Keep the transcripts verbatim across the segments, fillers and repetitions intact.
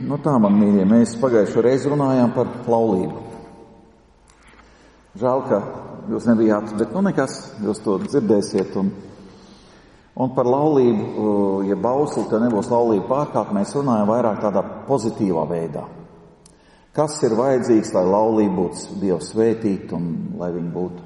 Nu tā, man mīļie, mēs pagājušo reizi runājām par laulību. Žēl, ka jūs nebijāt, bet nu nekas, jūs to dzirdēsiet. Un, un par laulību, ja bausli, te nebūs laulība pārkāp, mēs runājam vairāk tādā pozitīvā veidā. Kas ir vajadzīgs, lai laulība būtu Dieva svētīta un lai viņa būtu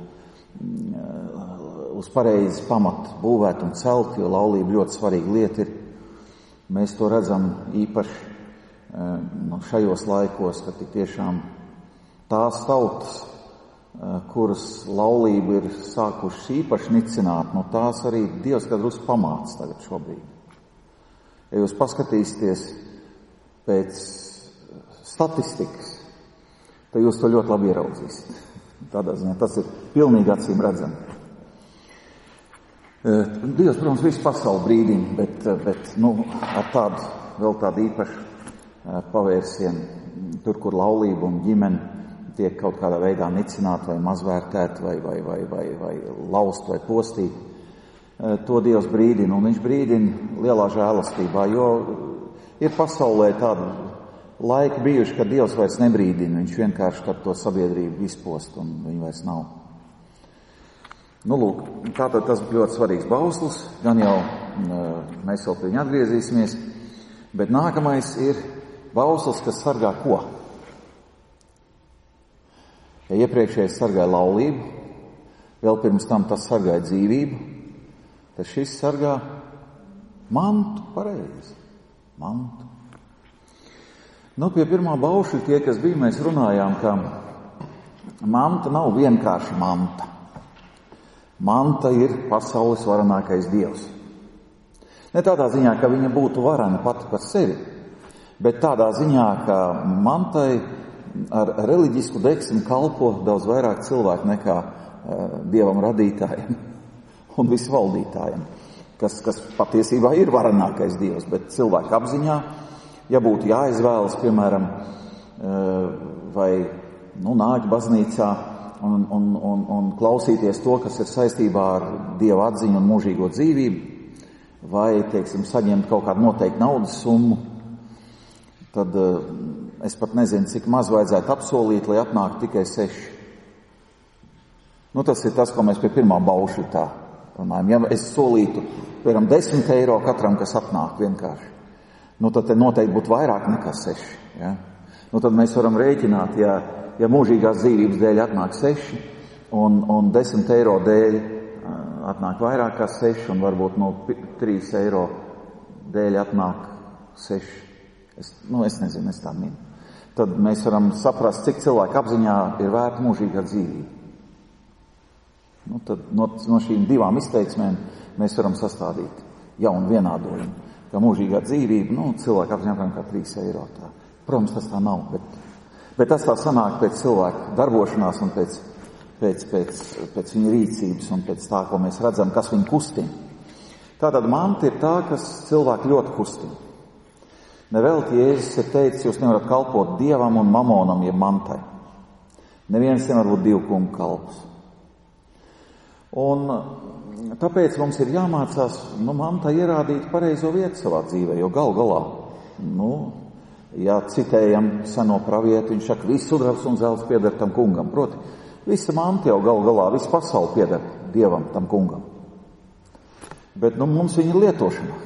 uz pareizi pamatu būvēt un celt, jo laulība ļoti svarīga lieta ir. Mēs to redzam īpaši nu, šajos laikos, ka tik tiešām tās tautas, kuras laulību ir sākušas īpaši nicināt, no tās arī Dievs kadrus pamāca tagad šobrīd. Ja jūs paskatīsieties pēc statistikas, tad jūs to ļoti labi ieraudzīsiet. Tādā ziņā tas ir pilnīgi acīm redzami. Dievs, protams, visu pasauli brīdina, bet, bet nu, ar tādu, vēl tādu īpašu pavērsienu, tur, kur laulība un ģimene tiek kaut kādā veidā nicināta vai mazvērtēta vai, vai, vai, vai, vai laust vai postīt, to Dievs brīdina, un viņš brīdina lielā žēlastībā, jo ir pasaulē tāda laika bijuši, kad Dievs vairs nebrīdina, viņš vienkārši tad to sabiedrību izpost, un viņa vairs nav. Nu, lūk, tātad tas ļoti svarīgs bauslis, gan jau mēs vēl pie viņa atgriezīsimies, bet nākamais ir bauslis, kas sargā ko? Ja iepriekšējais sargāja laulību, vēl pirms tam tas sargāja dzīvību, tad šis sargā mantu, pareizi, mantu. Nu, pie pirmā baušļa tie, kas bija, mēs runājām, ka manta nav vienkārši manta. Manta ir pasaules varenākais Dievs. Ne tādā ziņā, ka viņa būtu varena pati par sevi, bet tādā ziņā, ka mantai ar reliģisku deksmi kalpo daudz vairāk cilvēku nekā uh, Dievam radītājiem un visvaldītājiem, kas, kas patiesībā ir varenākais Dievs, bet cilvēku apziņā, ja būtu jāizvēlas, piemēram, uh, vai nu, nākt baznīcā un, un, un, un klausīties to, kas ir saistībā ar Dieva atziņu un mūžīgo dzīvību, vai, teiksim, saņemt kaut kādu noteiktu naudas summu, tad uh, es pat nezinu, cik maz vajadzētu apsolīt, lai atnāktu tikai seši. Nu, tas ir tas, ko mēs pie pirmā baušļa tā runājam. Ja es solītu, piemēram, desmit eiro katram, kas atnāk vienkārši, nu, tad te noteikti būtu vairāk nekā seši. Ja? Nu, tad mēs varam rēķināt, ja, ja mūžīgās dzīvības dēļ atnāk seši un, un desmit eiro dēļ atnāk vairāk kā seši un varbūt no trīs eiro dēļ atnāk seši. Es, nu, es nezinu, es tā minu. Tad mēs varam saprast, cik cilvēku apziņā ir vērta mūžīgā dzīvība. Nu, tad no, no šīm divām izteiksmēm mēs varam sastādīt jaunu vienādojumu, ka mūžīgā dzīvība, nu, cilvēku apziņā kā trīs eiro. Tā. Protams, tas tā nav, bet, bet tas tā sanāk pēc cilvēku darbošanās un pēc, pēc, pēc, pēc viņa rīcības un pēc tā, ko mēs redzam, kas viņu kustina. Tātad manta ir tā, kas cilvēku ļoti kustina. Nevelti Jēzus ir teicis, jūs nevarat kalpot Dievam un mamonam, jeb mantai. Neviens nevar būt divu kungu kalps. Un tāpēc mums ir jāmācās, nu, mantai ierādīt pareizo vietu savā dzīvē, jo gal galā, nu, ja citējam seno pravietu, viņš saka, viss sudrabs un zelts pieder tam kungam. Proti, visa manta jau gal galā, visa pasaule pieder Dievam, tam kungam. Bet, nu, mums viņa lietošana.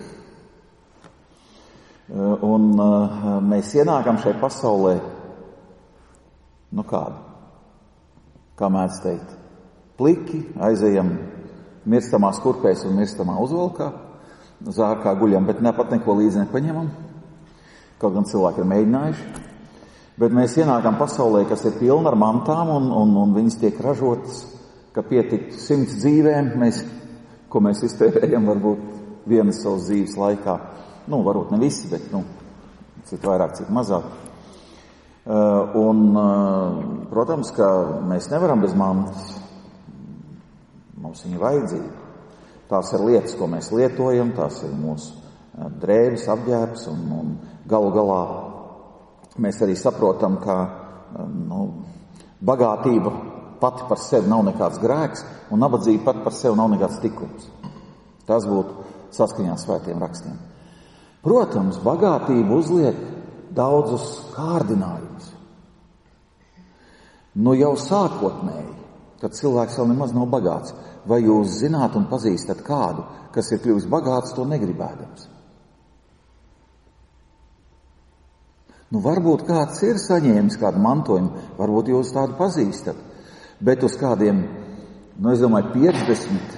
Un uh, mēs ienākam šai pasaulē, nu kādu, kā mēdz teikt, pliki, aizejam mirstamās kurpēs un mirstamā uzvalkā, zārkā guļam, bet nepat neko līdzi nepaņemam, kaut gan cilvēki ir mēģinājuši, bet mēs ienākam pasaulē, kas ir pilna ar mantām un, un, un viņas tiek ražotas, ka pietiktu simts dzīvēm, mēs, ko mēs iztērējam varbūt vienas savas dzīves laikā. Nu, varbūt ne visi, bet, nu, cik vairāk, cik mazāk. Uh, un, uh, protams, ka mēs nevaram bez mantas. Mums viņa vajadzīga. Tās ir lietas, ko mēs lietojam, tās ir mūsu uh, drēbes, apģērbs, un, un galu galā mēs arī saprotam, ka uh, nu, bagātība pati par sevi nav nekāds grēks, un nabadzība pati par sevi nav nekāds tikums. Tas būtu saskaņā svētiem rakstiem. Protams, bagātība uzliek daudzus kārdinājumus. Nu jau sākotnēji, kad cilvēks vēl nemaz nav bagāts, vai jūs zināt un pazīstat kādu, kas ir kļuvis bagāts, to negribēdams? Nu, varbūt kāds ir saņēmis kādu mantojumu, varbūt jūs tādu pazīstat, bet uz kādiem, nu, es domāju, piecdesmit,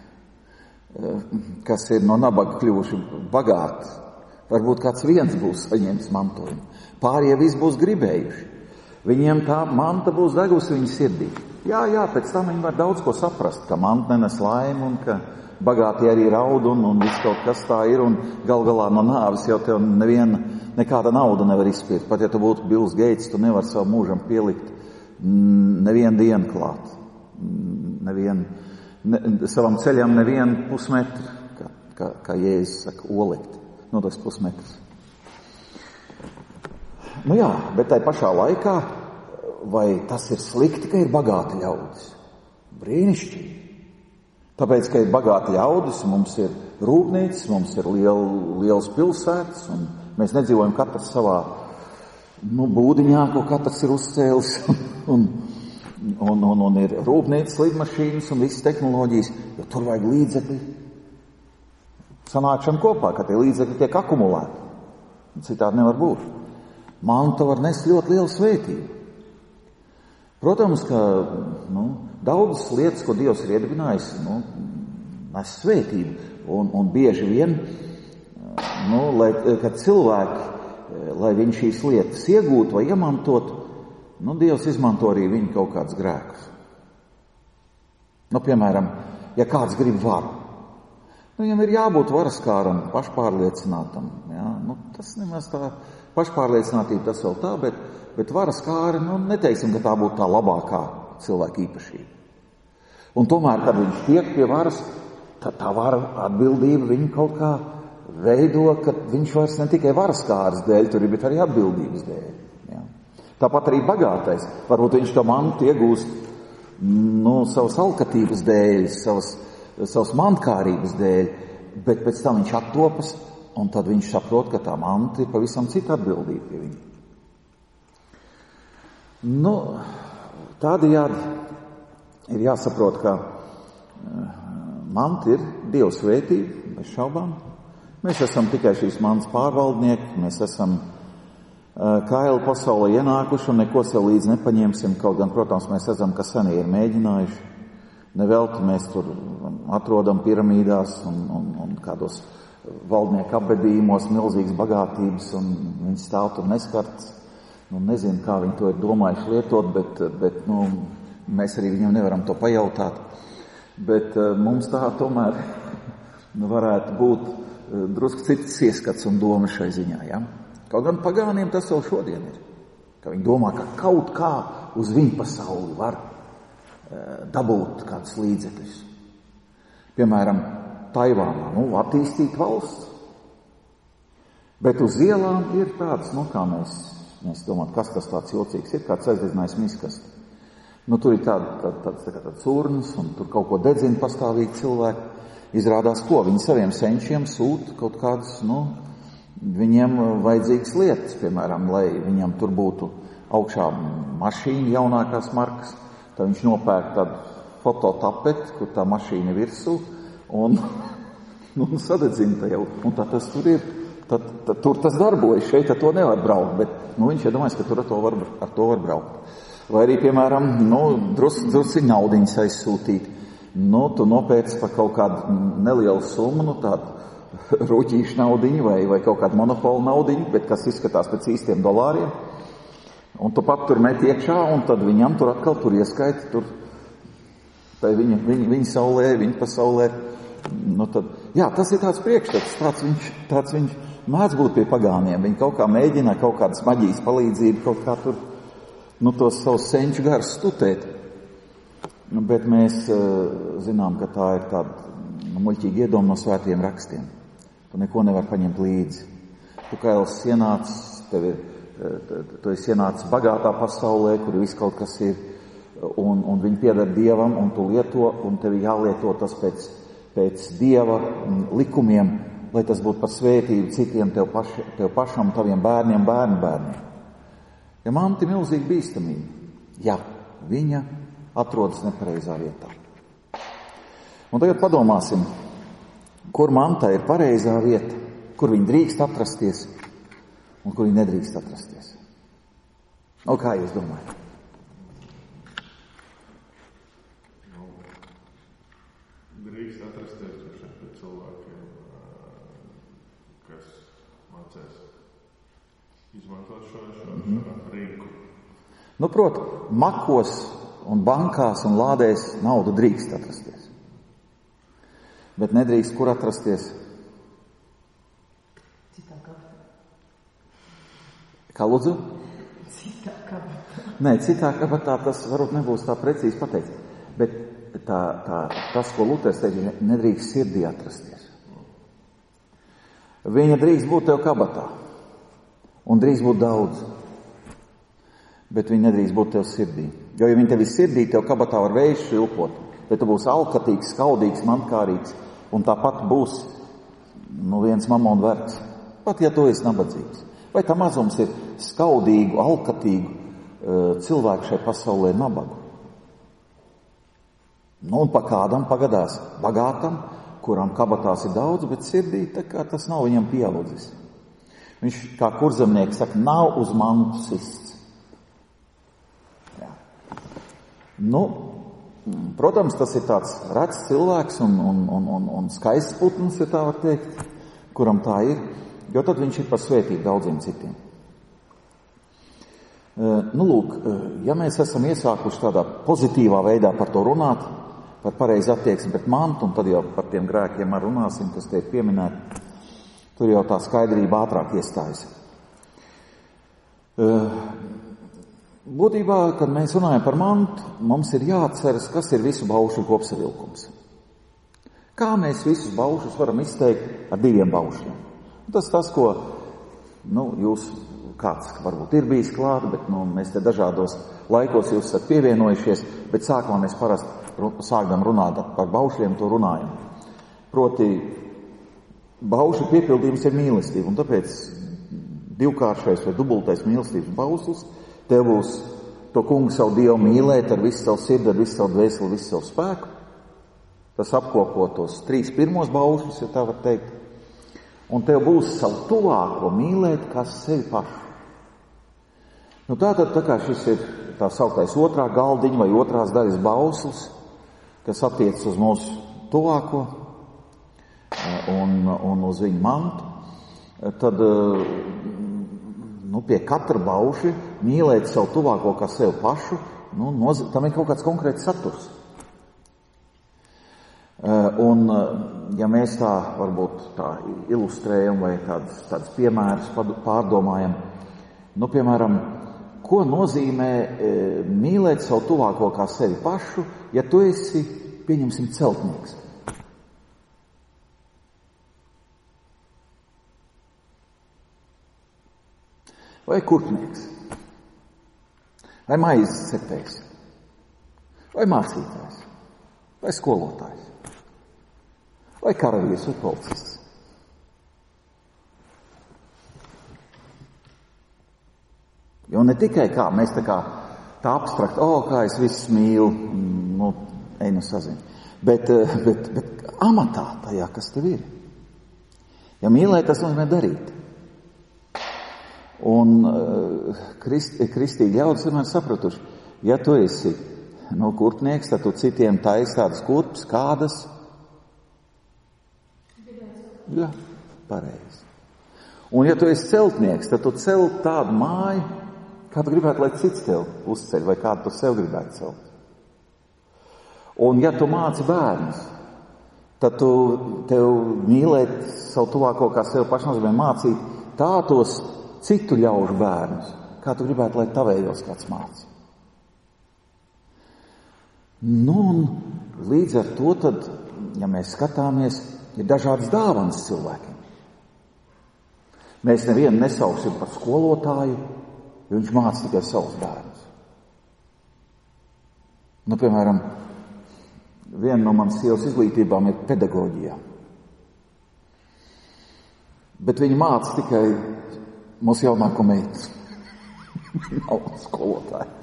kas ir no nabaga kļuvuši bagāti, varbūt kāds viens būs saņēmis mantojumu. Pārējie visi būs gribējuši. Viņiem tā manta būs degusi viņa sirdī. Jā, jā, pēc tam viņi var daudz ko saprast, ka manta nenes laimi un ka bagāti arī raud un, un viss kaut kas tā ir, un gal galā no nāves jau tev neviena, nekāda nauda nevar izspiest. Pat ja tu būtu Bills Gates, tu nevar savu mūžam pielikt nevienu dienu klāt. Nevienu, ne, savam ceļam nevienu pusmetru, kā, kā, kā Jēzus saka, olekt. No tas pusmetrs. Nu jā, bet tai pašā laikā, vai tas ir slikti, ka ir bagāti ļaudis? Brīnišķīgi. Tāpēc, ka ir bagāti ļaudis, mums ir rūpnīcas, mums ir liel, liels pilsētas, un mēs nedzīvojam katrs savā, nu, būdiņā, ko katrs ir uzcēlis, un, un, un, un ir rūpnīcas, lidmašīnas un visas tehnoloģijas, jo tur vajag līdzekļi sanākšanu kopā, ka tie līdzekļi tiek akumulēti. Citādi nevar būt. Manta var nest ļoti lielu svētību. Protams, ka nu, daudzas lietas, ko Dievs ir iedibinājis, nu, nes svētību. Un, un bieži vien, nu, lai, kad cilvēki, lai viņi šīs lietas iegūtu vai iemantotu, nu, Dievs izmanto arī viņu kaut kādus grēkus. Nu, piemēram, ja kāds grib varu, nu, viņam ir jābūt varaskāram, pašpārliecinātam. Jā? Nu, tas nemaz tā pašpārliecinātība, tas vēl tā, bet, bet varaskāra, nu, neteiksim, ka tā būtu tā labākā cilvēka īpašība. Un tomēr, kad viņš tiek pie varas, tad tā vara atbildība viņu kaut kā veido, ka viņš vairs ne tikai varaskāras dēļ tur ir, bet arī atbildības dēļ. Jā? Tāpat arī bagātais. Varbūt viņš to mantu iegūst, nu, savas alkatības dēļ, savas savas mantkārības dēļ, bet pēc tam viņš attopas, un tad viņš saprot, ka tā manta ir pavisam cita atbildība pie viņa. Nu, tādējādi ir jāsaprot, ka manta ir Dieva svētība, bez šaubām. Mēs esam tikai šīs mantas pārvaldnieki, mēs esam kaili pasaulē ienākuši un neko sev līdzi nepaņemsim, kaut gan, protams, mēs redzam, ka senie ir mēģinājuši. Nevelti mēs tur atrodam piramīdās un, un, un kādos valdnieku apbedījumos milzīgas bagātības, un viņi stāv tur neskarts. Nu, nezinu, kā viņi to ir domājuši lietot, bet, bet nu, mēs arī viņam nevaram to pajautāt. Bet mums tā tomēr nu, varētu būt drusku cits ieskats un doma šai ziņā. Ja? Kaut gan pagāniem tas vēl šodien ir. Ka viņi domā, ka kaut kā uz viņu pasauli var dabūt kādus līdzekļus. Piemēram, Taivānā, nu, attīstīt valsts. Bet uz ielām ir tāds, nu, kā mēs, mēs domājam, kas tas tāds jocīgs ir, kāds aizdedzinājis miskasti. Nu, tur ir tāda, tāda, tāda, tāda, tāda urnas, un tur kaut ko dedzina pastāvīgi cilvēki. Izrādās, ko viņi saviem senčiem sūta kaut kādas, nu, viņiem vajadzīgas lietas, piemēram, lai viņam tur būtu augšā mašīna jaunākās markas. Tad viņš nopērk tādu fototapeti, kur tā mašīna virsū, un, un sadedzina tā jau. Un tā tas tur ir. Tad, tad, tur tas darbojas. Šeit ar to nevar braukt, bet nu, viņš ir domājis, ka tur ar to var, ar to var braukt. Vai arī, piemēram, nu, drus, drusiņ naudiņas aizsūtīt. Nu, tu nopērci par kaut kādu nelielu summu, nu, tādu rūķīšu naudiņu vai, vai kaut kādu monopolu naudiņu, bet kas izskatās pēc īstiem dolāriem. Un tu pat tur met iekšā, un tad viņam tur atkal tur ieskaita, tur tai viņa, viņa, viņa saulē, viņa pasaulē. Nu tad, jā, tas ir tāds priekšstats, tāds viņš, tāds viņš mēdz būt pie pagāniem. Viņi kaut kā mēģina kaut kādas maģijas palīdzību, kaut kā tur, nu, tos savus senču garus stutēt. Nu, bet mēs uh, zinām, ka tā ir tāda nu, muļķīga iedoma no svētiem rakstiem. Tu neko nevar paņemt līdzi. Tu kā jau ienāc, tev ir tu esi ienācis bagātā pasaulē, kur viss kaut kas ir, un, un viņi pieder Dievam, un tu lieto, un tev jālieto tas pēc, pēc Dieva likumiem, lai tas būtu par svētību citiem, tev, paši, tev pašam, taviem bērniem, bērnu bērniem. Ja manta ir milzīga bīstamība, ja viņa atrodas nepareizā vietā. Un tagad padomāsim, kur manta ir pareizā vieta, kur viņa drīkst atrasties un kur viņa nedrīkst atrasties. O, kā jūs domājat? Nu, drīkst atrasties pie cilvēkiem, kas mācēs izmantot šo, šo, šo mm-hmm. rīku. Nu, prot, makos un bankās un lādēs naudu drīkst atrasties. Bet nedrīkst kur atrasties? Citā kabatā. Kā lūdzu? Citā kabatā. Nē, citā kabatā tas varbūt nebūs tā precīzi pateikts. Bet tā, tā, tas, ko Luters teica, nedrīkst sirdī atrasties. Viņa drīkst būt tev kabatā. Un drīkst būt daudz. Bet viņa nedrīkst būt tev sirdī. Jo, ja viņa tev ir sirdī, tev kabatā var vējš švilpot. Bet tu būsi alkatīgs, skaudīgs, mankārīgs. Un tāpat būs nu, viens mamona vergs. Pat, ja tu esi nabadzīgs. Vai tā mazums ir skaudīgu, alkatīgu uh, cilvēku šai pasaulē nabagu? Nu, un pa kādam pagadās bagātam, kuram kabatās ir daudz, bet sirdī tā kā tas nav viņam pieaudzis. Viņš, kā kurzemnieks saka, nav uz mantu sists. Jā. Nu, protams, tas ir tāds rets cilvēks un, un, un, un, un skaists putns, ja tā var teikt, kuram tā ir, jo tad viņš ir par svētību daudziem citiem. Nu, lūk, ja mēs esam iesākuši tādā pozitīvā veidā par to runāt, par pareizi attieksmi pret mantu, un tad jau par tiem grēkiem ar runāsim, kas te ir pieminēti, tur jau tā skaidrība ātrāk iestājas. Būtībā, kad mēs runājam par mantu, mums ir jāatceras, kas ir visu baušu kopsavilkums. Kā mēs visus baušus varam izteikt ar diviem baušiem? Tas tas, ko, nu, jūs kāds varbūt ir bijis klāt, bet, nu, mēs te dažādos laikos jūs esat pievienojušies, bet sākumā mēs parasti sākam runāt par baušiem, to runājam. Proti, baušu piepildījums ir mīlestība, un tāpēc divkāršais vai dubultais mīlestības bauslis tev būs to kungu savu Dievu mīlēt ar visu savu sirdi, ar visu savu dvēseli, visu savu spēku. Tas apkopo tos trīs pirmos baušļus, ja tā var teikt. Un tev būs savu tuvāko mīlēt kā sevi pašu. Nu tātad, tā kā šis ir tā sauktais otrā galdiņa vai otrās daļas bauslis, kas attiec uz mūsu tuvāko un, un uz viņu mantu, tad nu, pie katra bauši mīlēt savu tuvāko kā sevi pašu, nu, noz... tam ir kaut kāds konkrēts saturs. Un, ja mēs tā varbūt tā ilustrējam vai tādas, tādas piemērus pārdomājam, nu, piemēram, ko nozīmē e, mīlēt savu tuvāko kā sevi pašu, ja tu esi, pieņemsim, celtnieks? Vai kurpnieks? Vai maizes cepējs? Vai mācītājs? Vai skolotājs? Vai karavīrs vai policists? Jo ne tikai kā, mēs tā kā tā abstrakt, o, kā es visus mīlu, nu, ej nu sazini, bet, bet, bet amatā tajā, kas tev ir. Ja mīlēt, tas nozīmē darīt. Un krist, kristīgi ļaudis vienmēr sapratuši, ja tu esi, nu, kurpnieks, tad tu citiem taisi tādas kurpes, kādas? Jā, pareizi. Un ja tu esi celtnieks, tad tu celt tādu māju, kā tu gribētu, lai cits tev uzceļ, vai kādu tu sev gribētu celt. Un ja tu māci bērnus, tad tu tev mīlēt savu tuvāko kā sev pašnozīmē mācīt tādos citu ļaužu bērnus, kā tu gribētu, lai tavējos kāds māci. Nu, un līdz ar to tad, ja mēs skatāmies, ir dažādas dāvanas cilvēkiem. Mēs nevienu nesauksim par skolotāju, jo viņš māca tikai savus bērnus. Nu, piemēram, viena no manas sievas izglītībām ir pedagoģijā. Bet viņi māca tikai mūsu jaunāko meitu. Nav skolotāji.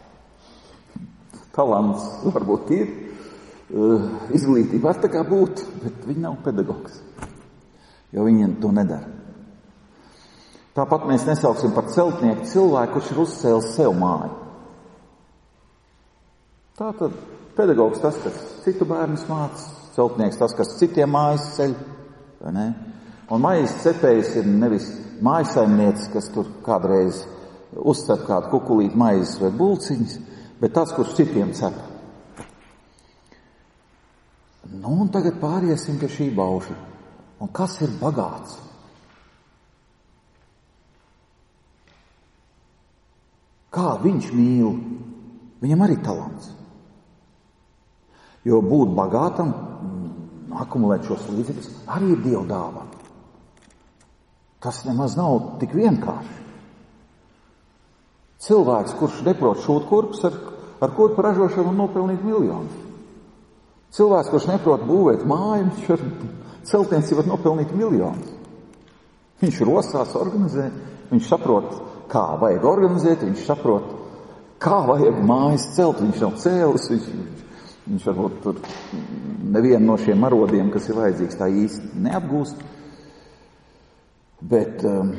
Talants varbūt ir, izglītība var tā kā būt, bet viņi nav pedagogs, jo viņi to nedara. Tāpat mēs nesauksim par celtnieku cilvēku, kurš ir uzcēlis sev māju. Tātad pedagogs tas, kas citu bērnus māca, celtnieks tas, kas citiem mājas ceļ, vai ne? Un mājas cepējs ir nevis mājasaimniecis, kas tur kādreiz uzcep kādu kukulīt maizes vai bulciņas, bet tas, kurš citiem cep. Nu, un tagad pāriesim pie šī baušļa. Un kas ir bagāts? Kā viņš mīl? Viņam arī talants. Jo būt bagātam, akumulēt šos līdzekļus, arī ir Dieva dāvana. Tas nemaz nav tik vienkārši. Cilvēks, kurš neprot šūt kurpes, ar, ar kurpu ražošanu un nopelnīt miljonus. Cilvēks, kurš neprot būvēt māju, viņš ar celtniecību var nopelnīt miljonus. Viņš rosās, organizē, viņš saprot, kā vajag organizēt, viņš saprot, kā vajag mājas celt, viņš nav cēlis, viņš, viņš, viņš varbūt tur nevienu no šiem arodiem, kas ir vajadzīgs, tā īsti neapgūst. Bet um,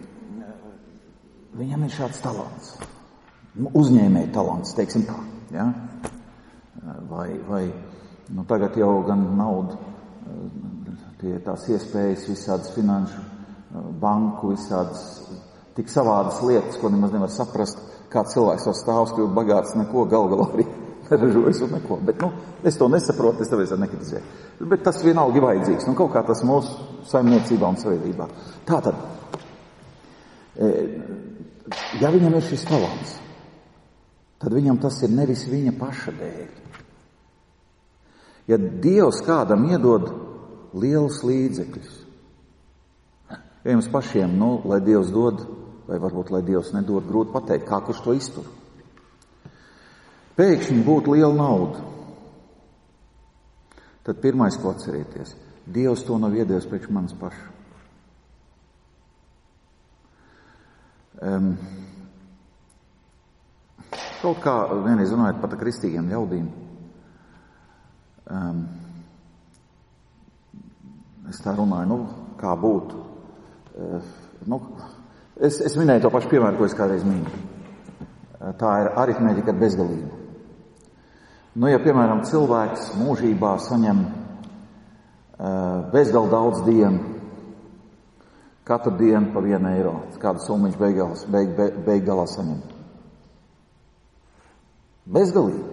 viņam ir šāds talants, uzņēmēja talants, teiksim tā, ja? vai, vai nu, tagad jau gan nauda, tie tās iespējas, visādas finanšu, banku, visādas tik savādas lietas, ko nemaz nevar saprast, kā cilvēks var stāvs kļūt bagāts, neko gal galā arī neražojas un neko. Bet, nu, es to nesaprotu, es tāpēc ar nekritizēju. Bet tas vienalga ir vajadzīgs, nu, kaut kā tas mūsu saimniecībā un savienībā. Tātad, ja viņam ir šis talants, tad viņam tas ir nevis viņa paša dēļ. Ja Dievs kādam iedod lielus līdzekļus, ja jums pašiem, nu, lai Dievs dod, vai varbūt, lai Dievs nedod, grūti pateikt, kā kurš to iztur. Pēkšņi būtu liela nauda. Tad pirmais, ko atcerieties, Dievs to nav iedevis priekš manis pašu. Um, kaut kā vienreiz runājot par kristīgiem ļaudīm, um, es tā runāju, nu, kā būtu. Uh, nu, es, es minēju to pašu piemēru, ko es kādreiz mīnu. Uh, tā ir aritmētika ar bezgalību. Nu, ja, piemēram, cilvēks mūžībā saņem uh, bezgal daudz dienu, katru dienu pa vienu eiro, kādu summu viņš beigās, beig, beig, beig galā saņem. Bezgalīgi.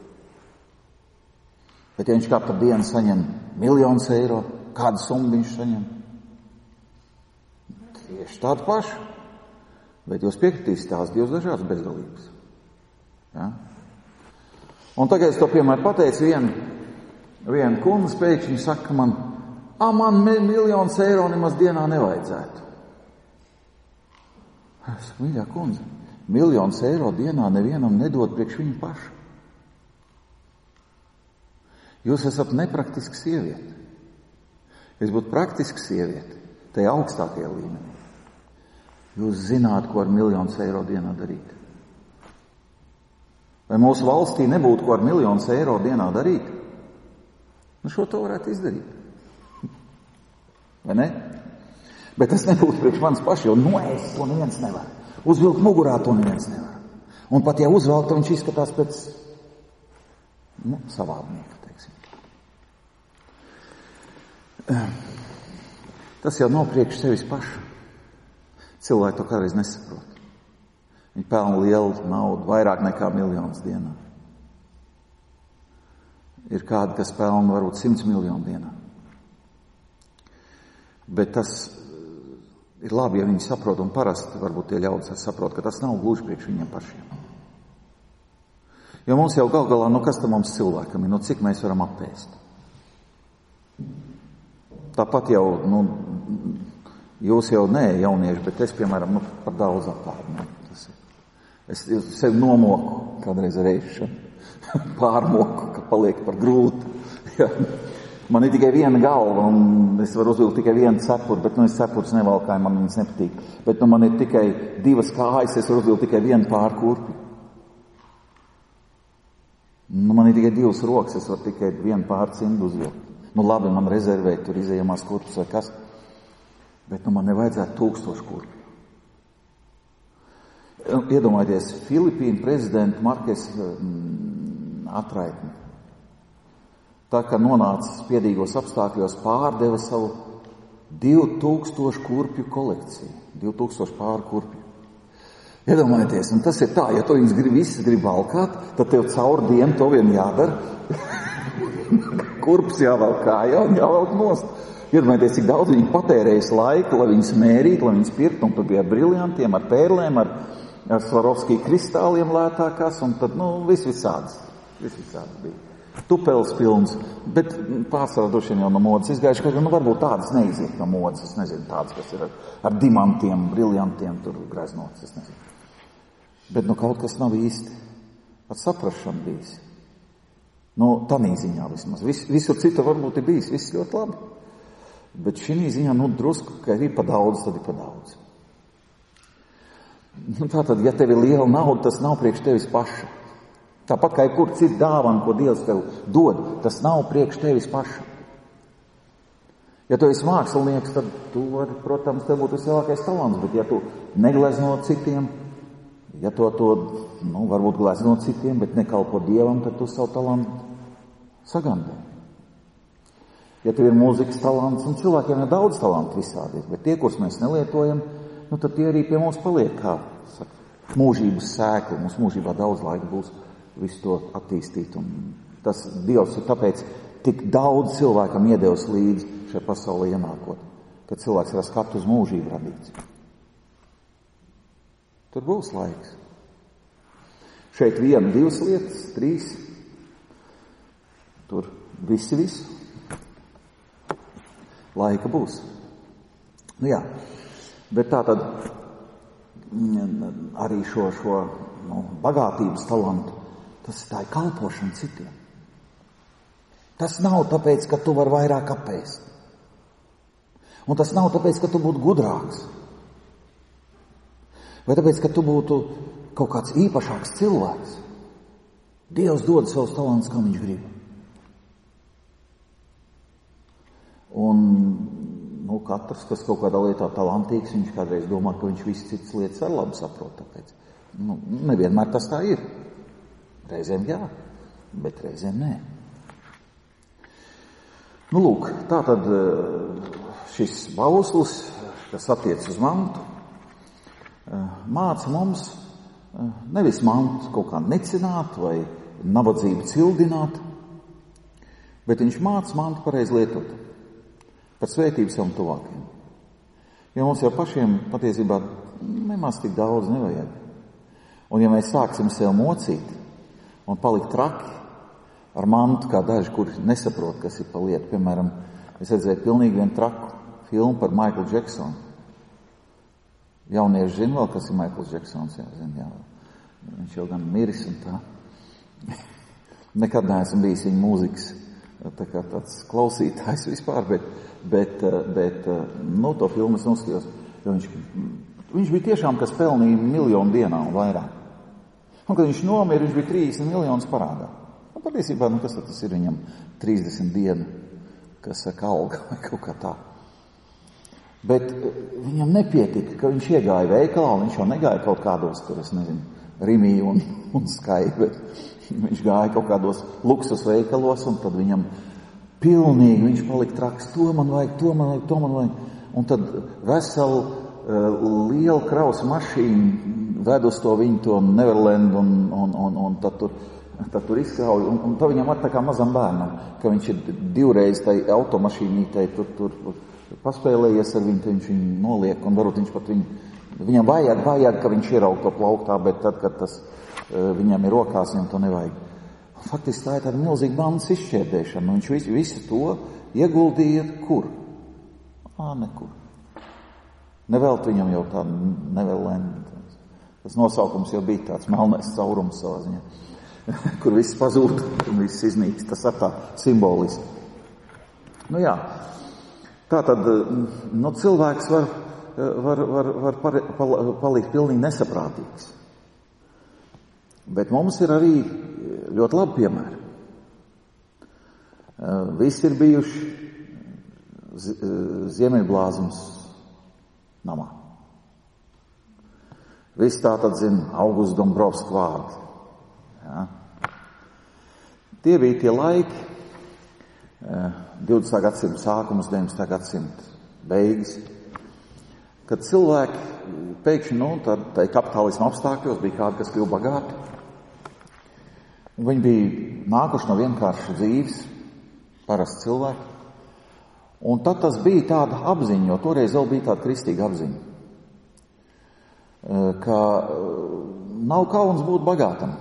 Bet ja viņš katru dienu saņem miljonus eiro, kādu summu viņš saņem? Tieši tādu pašu. Bet jūs piekritīs, tās divas dažādas bezgalības. Ja? Un tagad es to piemēru pateicu, viena, viena kundze pēkšņi saka man, ā, man miljonus eiro nemaz dienā nevajadzētu. Es saku, mīļā kundze, miljonus eiro dienā nevienam nedod priekš viņu pašu. Jūs esat nepraktiska sieviete. Ja es būtu praktiska sieviete, tajā augstākajā līmenī, jūs zināt, ko ar miljonus eiro dienā darīt. Vai mūsu valstī nebūtu, ko ar miljonus eiro dienā darīt? Nu, šo to varētu izdarīt. Vai ne? Bet tas nebūtu priekš manis paši, jo noēst to neviens nevar. Uzvilkt mugurā to neviens nevar. Un pat ja uzvelk, to viņš izskatās pēc, nu, savādnieka, teiksim. Tas jau nav priekš sevis paša. Cilvēki to kādreiz nesaprot. Viņi pelna lielu naudu, vairāk nekā miljonus dienā. Ir kādi, kas pelna varbūt simts miljonu dienā. Bet tas ir labi, ja viņi saprot, un parasti varbūt tie ļaudis saprot, ka tas nav gluži priekš viņiem pašiem. Jo mums jau gal galā, nu kas tam mums cilvēkam ir, nu cik mēs varam apēst. Tāpat jau, nu, jūs jau nē, jaunieši, bet es, piemēram, nu, par daudz apēdu. Nu, tas ir. Es sevi nomoku kādreiz ar ēšanu, pārmoku, ka paliek par grūtu. Ja. Man ir tikai viena galva, un es varu uzvilkt tikai vienu cepuri, bet, nu, es cepures nevalkāju, man viņas nepatīk. Bet, nu, man ir tikai divas kājas, es varu uzvilkt tikai vienu pārkurpi. Nu, man ir tikai divas rokas, es varu tikai vienu pārcimdu uzvilkt. Nu, labi, man rezervēt tur izējamās kurpes vai kas. Bet, nu, man nevajadzētu tūkstošu kurpi. Iedomājieties, Filipīnu prezidentu Markes mm, atraitni. Tā kā nonācis spiedīgos apstākļos, pārdeva savu divu tūkstošu kurpju kolekciju. divu tūkstošu pāru kurpju. Iedomājieties, un tas ir tā, ja tu viņus grib, visas grib valkāt, tad tev caur dienu to vien jādara. Kurpes jāvelk kājā un jāvelk nost. Iedomājieties, cik daudz viņi patērējas laika, lai viņus mērīt, lai viņus pirkt, un tad bija ar briljantiem, ar pērlēm, ar, ar Swarovski kristāliem lētākās, un tad, nu, vis visādas. Vis visādas bija. Tupels pilns, bet pārsvarā droši vien jau no modas izgājuši, ka nu, varbūt tādas neiziet no modas, es nezinu, tādas, kas ir ar, ar dimantiem, briljantiem, tur greznotas, es nezinu. Bet nu kaut kas nav īsti ar saprašanu bijis. Nu, tanī ziņā vismaz. Vis, visur citur varbūt ir bijis, viss ļoti labi. Bet šī ziņā, nu, drusku, ka ir pa daudz, tad ir pa daudz. Nu, tātad, ja tev ir liela nauda, tas nav priekš tevis paša. Tāpat kā jebkur cits dāvana, ko Dievs tev dod, tas nav priekš tevis paša. Ja tu esi mākslinieks, tad tu vari, protams, tev būtu vislielākais talants, bet ja tu neglezno citiem, ja to, to nu, varbūt glezno citiem, bet nekalpo Dievam, tad tu savu talantu sagandē. Ja tev ir mūzikas talants, un cilvēkiem ir daudz talantu visādi, bet tie, kurus mēs nelietojam, nu tad tie arī pie mums paliek kā saka, mūžības sēkli, mums mūžībā daudz laika būs visu to attīstīt, un tas Dievs ir tāpēc tik daudz cilvēkam iedevis līdzi šai pasaulē ienākot, ka cilvēks var skatu uz mūžību radīts. Tur būs laiks. Šeit viena, divas lietas, trīs, tur visi visu. Laika būs. Nu jā, bet tā tad arī šo, šo nu, bagātības talantu, tas ir tā ir kalpošana citiem. Tas nav tāpēc, ka tu vari vairāk apēst. Un tas nav tāpēc, ka tu būtu gudrāks. Vai tāpēc, ka tu būtu kaut kāds īpašāks cilvēks. Dievs dod savus talantus, kā viņš grib. Un nu, katrs, kas kaut kādā lietā talantīgs, viņš kādreiz domā, ka viņš visas citas lietas ar labu saprot. Tāpēc nu, nevienmēr tas tā ir. Reizēm jā, bet reizēm nē. Nu, lūk, tā tad šis bauslis, kas attiec uz mantu, māca mums nevis mantu kaut kā necināt vai nabadzību cildināt, bet viņš māca mantu pareizi lietot par svētību savam tuvākiem. Jo mums jau pašiem patiesībā nemaz tik daudz nevajag. Un ja mēs sāksim sev mocīt un palikt traki ar mantu, kā daži, kuri nesaprot, kas ir pa lietu. Piemēram, es redzēju pilnīgi vienu traku filmu par Michaelu Jacksonu. Jaunieši zina vēl, kas ir Michaels Jacksons. Jā, zina, jā. Viņš jau gan miris un tā. Nekad neesmu bijis viņa mūzikas tā kā tāds klausītājs vispār, bet, bet, bet nu, to filmu es noskatījos, jo viņš, viņš bija tiešām, kas pelnīja miljonu dienā un vairāk. Un, kad viņš nomira, viņš bija trīsdesmit miljonus parādā. Un patiesībā, nu, kas tad tas ir viņam trīsdesmit dienu, kas saka alga vai kaut kā tā. Bet viņam nepietika, ka viņš iegāja veikalā, un viņš jau negāja kaut kādos, tur, es nezinu, Rimī un, un Skai, bet viņš gāja kaut kādos luksus veikalos, un tad viņam pilnīgi, viņš palika traks, to man vajag, to man vajag, to man vajag. Un tad veselu uh, lielu krausu mašīnu ved uz to viņu to Neverland un, un, un, un tad tur, tad tur izkrauj. Un, un tā viņam var tā kā mazam bērnam, ka viņš ir divreiz tai automašīnītei tur, tur paspēlējies ar viņu, tad viņš viņu noliek un varbūt viņš pat viņu, viņam vajag, vajag, ka viņš ieraug to plauktā, bet tad, kad tas viņam ir rokās, viņam to nevajag. Faktiski tā ir tāda milzīga bandas izšķērdēšana. Viņš visu, visu to ieguldīja kur? Ā, nekur. Nevelt viņam jau tā Neverland. Tas nosaukums jau bija tāds melnais caurums savā ziņā, kur viss pazūd un viss iznīks. Tas ir tā simboliski. Nu jā, tā tad, nu, cilvēks var, var, var, var par, pal, palikt pilnīgi nesaprātīgs. Bet mums ir arī ļoti labi piemēri. Visi ir bijuši Ziemeļblāzums namā. Visi tā tad zina Augustu Dombrovsku vārdu. Ja? Tie bija tie laiki, divdesmitā gadsimta sākums, deviņdesmitā gadsimta beigas, kad cilvēki pēkšņi, nu, tad, tai kapitālisma apstākļos bija kādi, kas kļuva bagāti. Viņi bija nākuši no vienkāršas dzīves, parasti cilvēki. Un tad tas bija tāda apziņa, jo toreiz vēl bija tāda kristīga apziņa, ka nav kauns būt bagātam.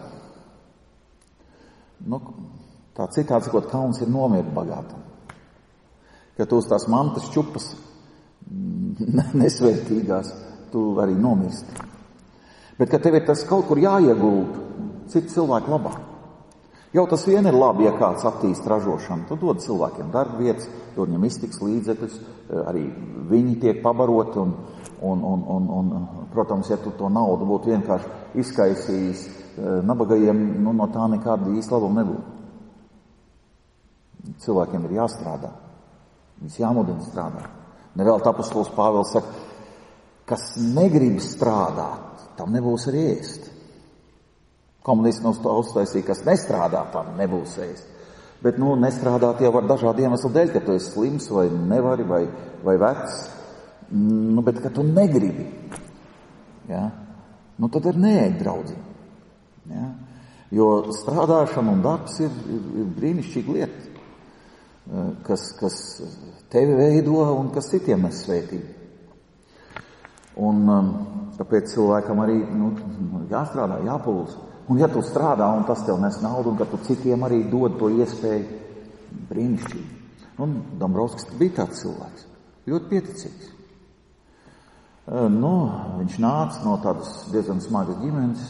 Nu, tā citādi sakot, kauns ir nomirt bagātam. Ka tu uz tās mantas čupas nesvērtīgās, tu arī nomirsti. Bet, ka tev ir tas kaut kur jāiegulda citu cilvēku labā. Jau tas vien ir labi, ja kāds attīst ražošanu. Tu dod cilvēkiem darba vietas, dod viņam iztiks līdzekļus, arī viņi tiek pabaroti un, un, un, un, un, protams, ja tu to naudu būtu vienkārši izkaisījis nabagajiem, nu, no tā nekāda īsta labuma nebūtu. Cilvēkiem ir jāstrādā. Viņus jāmudina strādāt. Nevēl apostols Pāvils saka, kas negrib strādāt, tam nebūs arī ēst. Komunisti mums to uztaisīja, kas nestrādā, tam nebūs ēst. Bet, nu, nestrādāt jau var dažādu iemeslu dēļ, ka tu esi slims vai nevari vai, vai vecs. Nu, bet, ka tu negribi. Ja? Nu, tad ir neēd, draudzi. Ja? Jo strādāšana un darbs ir, ir, ir brīnišķīga lieta, kas, kas tevi veido un kas citiem nes svētību. Un tāpēc cilvēkam arī, nu, jāstrādā, jāpulus. Un ja tu strādā un tas tev nes naudu, un ka tu citiem arī dod to iespēju, brīnišķīgi. Un Dombrovskis bija tāds cilvēks, ļoti pieticīgs. Nu, viņš nāca no tādas diezgan smagas ģimenes.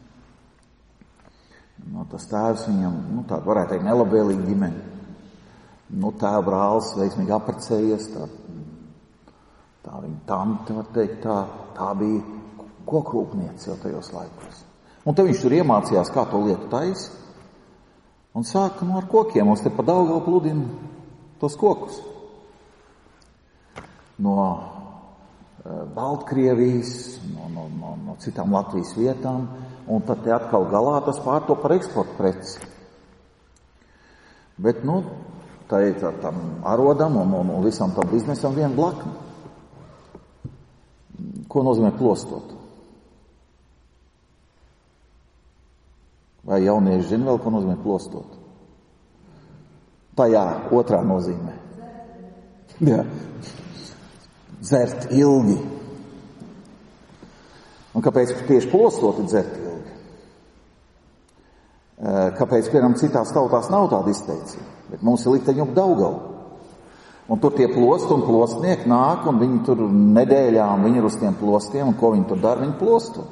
No tas tēvs viņam, nu, tāda varētu teikt nelabvēlīga ģimene. Nu, tēva brālis veiksmīgi apprecējies, tā, tā viņa tante, var teikt, tā, tā bija kokrūpniece jau tajos laikos. Un te viņš tur iemācījās, kā to lietu taisa, un sāka, nu, ar kokiem, mums te pa Daugava pludina tos kokus. No uh, Baltkrievijas, no, no, no, no citām Latvijas vietām, un tad te atkal galā tas pārto par eksporta preci. Bet, nu, tā ir tā, tam arodam un, un, un visam tam biznesam viena blakna. Ko nozīmē plostot? Vai jaunieši zina vēl, ko nozīmē plostot? Tā jā, otrā nozīmē. Jā. Dzert ilgi. Un kāpēc tieši plostot ir dzert ilgi? Kāpēc, piemēram, citās tautās nav tāda izteicība? Bet mums ir likteņu Daugava. Un tur tie plosti un plostnieki nāk, un viņi tur nedēļām, viņi ir uz tiem plostiem, un ko viņi tur dara, viņi plosto.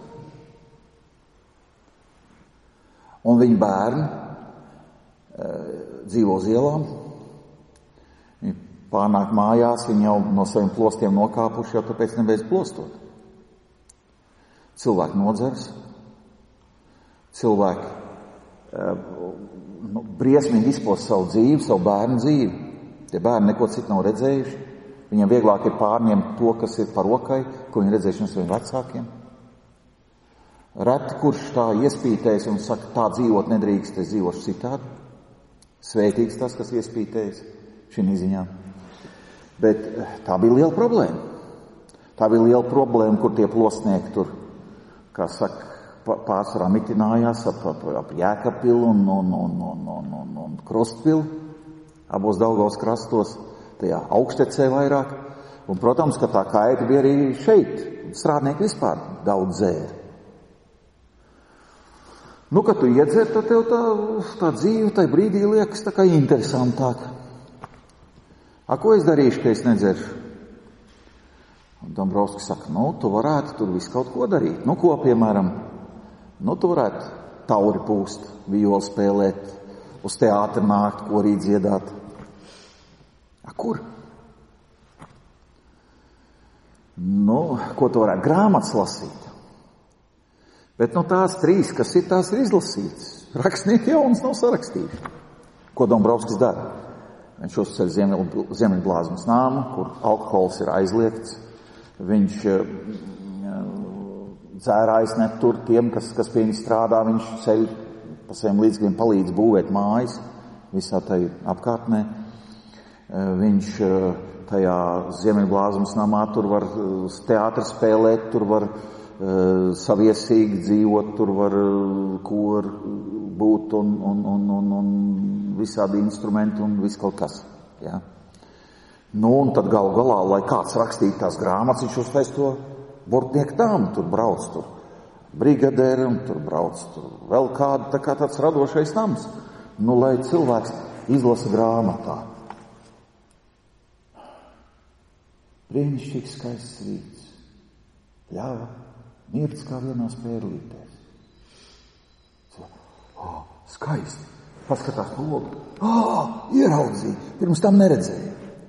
Un viņa bērni e, dzīvo uz ielām. Viņi pārnāk mājās, viņi jau no saviem plostiem nokāpuši, jau tāpēc nebeidz plostot. Cilvēki nodzeras. Cilvēki e, nu, briesmīgi izpost savu dzīvi, savu bērnu dzīvi. Tie bērni neko citu nav redzējuši. Viņiem vieglāk ir pārņemt to, kas ir par rokai, ko viņi redzējuši no saviem vecākiem. Reti, kurš tā iespītējas un saka, tā dzīvot nedrīkst, es dzīvošu citādi. Svētīgs tas, kas iespītējas šī ziņā. Bet tā bija liela problēma. Tā bija liela problēma, kur tie plosnieki tur, kā saka, pārsvarā mitinājās ap, ap, ap Jēkabpilu un, un, un, un, un, un, un Krustpilu, abos Daugavas krastos, tajā Augštecē vairāk. Un, protams, ka tā kaita bija arī šeit. Strādnieki vispār daudz dzēra. Nu, kad tu iedzer, tad tev tā, tā dzīve tai brīdī liekas tā kā interesantāk. A, ko es darīšu, ka es nedzeršu? Un Dombrovskis saka, nu, tu varētu tur visu kaut ko darīt. Nu, ko, piemēram, nu, tu varētu tauri pūst, violi spēlēt, uz teātri nākt, korī dziedāt. A, Kur? Nu, ko tu varētu grāmatas lasīt? Bet no tās trīs, kas ir, tās ir izlasītas. Rakstnieki jaunas nav sarakstījuši. Ko Dombrovskis dara? Viņš uzceļ Ziemeļblāzmas nāmu, kur alkohols ir aizliegts. Viņš dzērājs netur tiem, kas, kas pie viņa strādā. Viņš ceļ pa saviem līdzekļiem palīdz būvēt mājas visā tai apkārtnē. Viņš tajā Ziemeļblāzmas namā tur var teātri spēlēt, tur var saviesīgi dzīvot, tur var kor būt un, un, un, un, un visādi instrumenti un viss kaut kas. Ja? Nu, un tad galu galā, lai kāds rakstītu tās grāmatas, viņš uztais to Bortnieku nāmu, tur brauc, tur brigadēri, un tur brauc, tur vēl kāda, tā kā tāds radošais nams. Nu, lai cilvēks izlasa grāmatā. Brīnišķīgs skaists rīts. Ļāva mirts kā vienās pērlītēs. Oh, skaisti. Paskatās pa logu. Oh, ieraudzīja. Pirms tam neredzēja.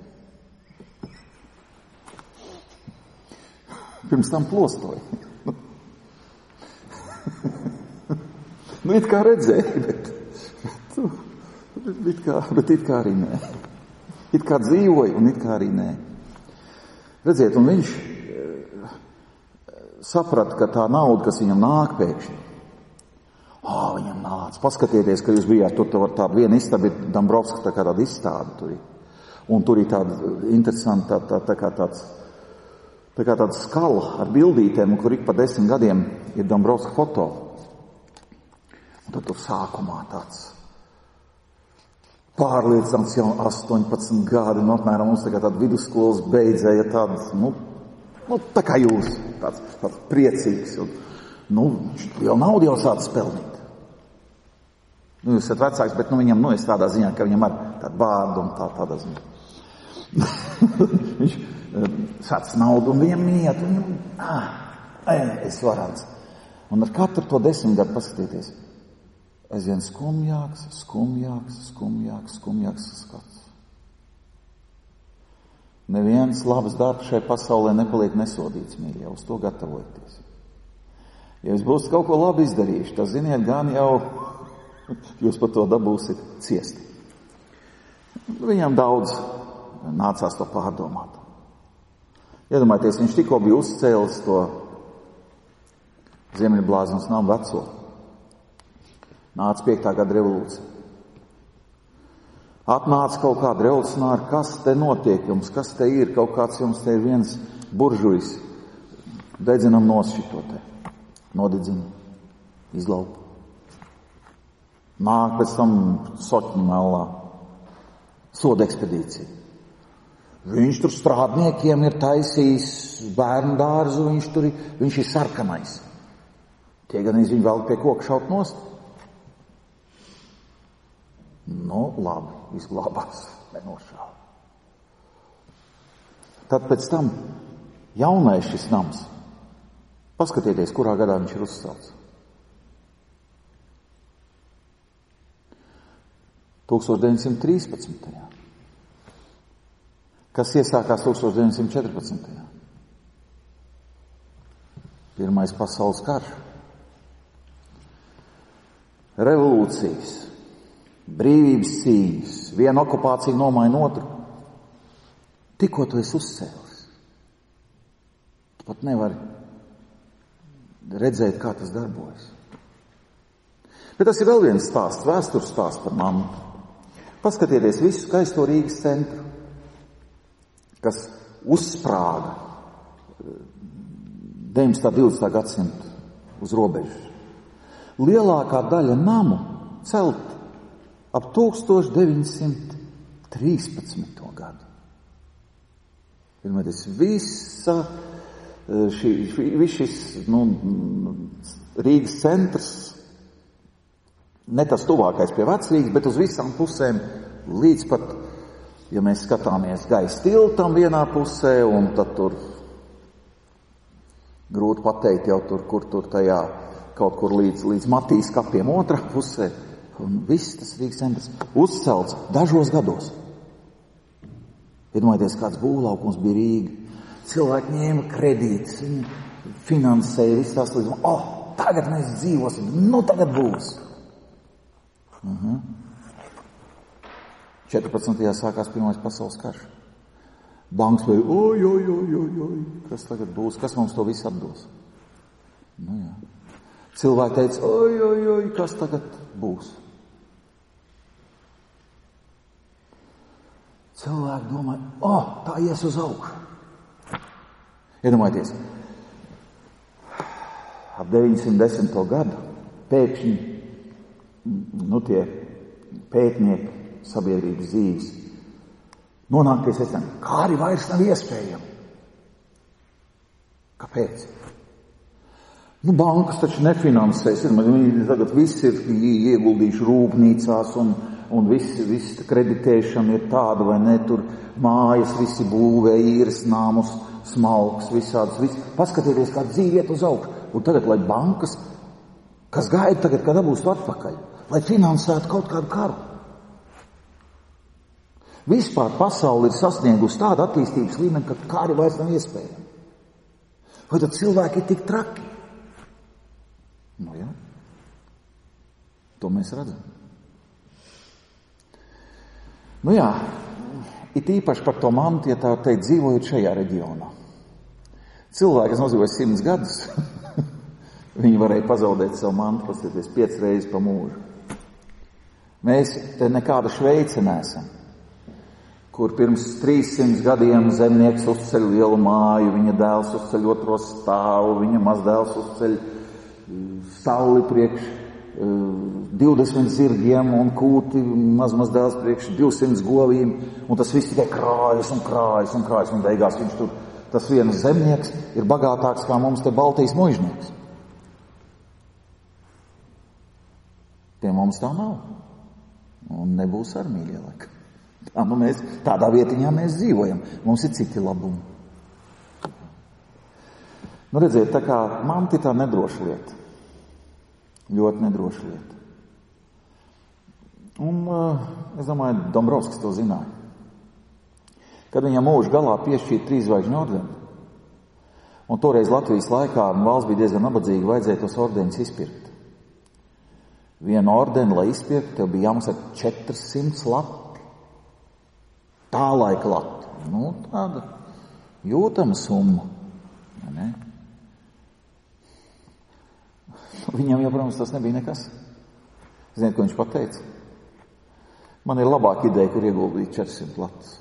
Pirms tam plostoja. Nu, it kā redzēja, bet, bet, it kā, bet it kā arī nē. It kā dzīvoja un it kā arī nē. Redziet, un viņš saprata, ka tā nauda, kas viņam nāk pēkšņi, ā, viņam nāca. Paskatieties, ka jūs bijāt tur, tur tāda viena istaba, Dombrovska, tā kā tāda izstāde tur ir. Un tur ir tāda interesanta, tā, tā, tā kā tāds, tā kā tāda skala ar bildītēm, kur ik pa desmit gadiem ir Dombrovska foto. Un tad tur sākumā tāds pārliecināts jau astoņpadsmit gadi, nu apmēram mums tā kā tāda vidusskolas beidzēja tāds, nu, nu tā kā jūs, tāds, tāds priecīgs. Un, nu, jau naudu jau sācis pelnīt. Nu, jūs esat vecāks, bet nu viņam, nu, es tādā ziņā, ka viņam ar tādu vārdu un tā, tādā ziņā. Viņš sācis naudu un viņam iet, un viņam, ah, es varāds. Un ar katru to desmit gadu paskatieties, aizvien skumjāks, skumjāks, skumjāks, skumjāks skats. Neviens labs darbs šai pasaulē nepaliek nesodīts, mīļie, uz to gatavojieties. Ja jūs būsiet kaut ko labi izdarījuši, tad ziniet, gan jau jūs par to dabūsiet ciest. Viņam daudz nācās to pārdomāt. Iedomājieties, viņš tikko bija uzcēlis to Ziemeļblāzmas namu veco. Nāca piektā gada revolūcija. Atnāca kaut kāda revolucionāra, kas te notiek jums, kas te ir, kaut kāds jums te ir viens buržujs. Dedzinam nos šito te. Nodedzinam, izlaupa. Nāk pēc tam Soķņu mellā. Soda ekspedīcija. Viņš tur strādniekiem ir taisījis bērnu dārzu, viņš tur ir, viņš ir sarkanais. Tie gan viņu vēl pie koka šaut nost. Nu, labi, izglābās, nenošāva. Tad pēc tam jaunais šis nams. Paskatieties, kurā gadā viņš ir uzcelts. tūkstoš deviņsimt trīspadsmitajā. Kas iesākās tūkstoš deviņsimt četrpadsmitajā. Pirmais pasaules karš. Revolūcijas. Brīvības cīņas, viena okupācija nomaina otru. Tikko tu esi uzcēlis. Tu pat nevari redzēt, kā tas darbojas. Bet tas ir vēl viens stāsts, vēstures stāsts par mammu. Paskatieties visu skaisto Rīgas centru, kas uzsprāga deviņpadsmitā un divdesmitā gadsimta uz robežas. Lielākā daļa namu celti ap tūkstoš deviņsimt trīspadsmito gadu. Pirmais, visa šī, viss šis, nu, Rīgas centrs, ne tas tuvākais pie Vecrīgas, bet uz visām pusēm, līdz pat, ja mēs skatāmies Gaisa tiltam vienā pusē, un tad tur grūti pateikt jau tur, kur tur tajā, kaut kur līdz, līdz Matīs kapiem otrā pusē. Un viss tas Rīgas centrs uzcelts dažos gados. Iedomājieties, kāds būvlaukums bija Rīga. Cilvēki ņēma kredītus, viņi finansēja visu tās līdz, oh, tagad mēs dzīvosim, nu tagad būs. Uh-huh. četrpadsmitajā sākās Pirmais pasaules karš. Banks vai, oj, oj, oj, oj, oj, kas tagad būs, kas mums to visu atdos? Nu jā. Cilvēki teica, oj, oj, oj, kas tagad būs? Cilvēki domāja, o, oh, tā ies uz augšu. Iedomājieties, ap deviņsimt desmito gadu pēkšņi, nu tie pētnieki sabiedrības dzīves nonāk pie secinājuma, kā arī vairs nav iespējami. Kāpēc? Nu, bankas taču nefinansēs, viņi tagad viss ir ieguldījuši rūpnīcās un, un viss, viss kreditēšana ir tāda vai ne, tur mājas, visi būvē, īres nāmus, smalks, visādas, viss. Paskatieties, kā dzīve iet uz augšu. Un tagad, lai bankas, kas gaida tagad, kad dabūs atpakaļ, lai finansētu kaut kādu karu. Vispār pasauli ir sasniegusi tādu attīstības līmeni, ka kāri vairs nav iespējami. Vai tad cilvēki ir tik traki? Nu jā, to mēs redzam. Nu jā, it īpaši par to mantu, ja tā teikt, dzīvojot šajā reģionā. Cilvēki, kas nozīvoja simts gadus, viņi varēja pazaudēt savu mantu, paskatieties, piecas reizes pa mūžu. Mēs te nekāda Šveice neesam, kur pirms trīssimts gadiem zemnieks uzceļ lielu māju, viņa dēls uzceļ otro stāvu, viņa mazdēls uzceļ stalli priekš divdesmit zirgiem un kūti mazmaz dēls priekš divsimt govīm, un tas viss tikai krājas un krājas un krājas, un beigās viņš tur, tas viens zemnieks ir bagātāks kā mums te Baltijas muižnieks. Pie mums tā nav. Un nebūs ar mīļie laika. Tā, nu mēs, tādā vietiņā mēs dzīvojam. Mums ir citi labumi. Nu redziet, tā kā manti tā nedroša lieta. Ļoti nedroša lieta. Un uh, es domāju, Dombrovskis to zināja. Kad viņam mūža galā piešķīra trīszvaigžņu ordeni, un toreiz Latvijas laikā valsts bija diezgan nabadzīga, vajadzēja tos ordeņus izpirkt. Vienu ordeni, lai izpirkt, tev bija jāmaksā četrsimt lati. Tā laika lati. Nu, tāda jūtama summa. Ne? Viņam jau, protams, tas nebija nekas. Ziniet, ko viņš pateica? Man ir labāka ideja, kur ieguldīt četrsimt latus.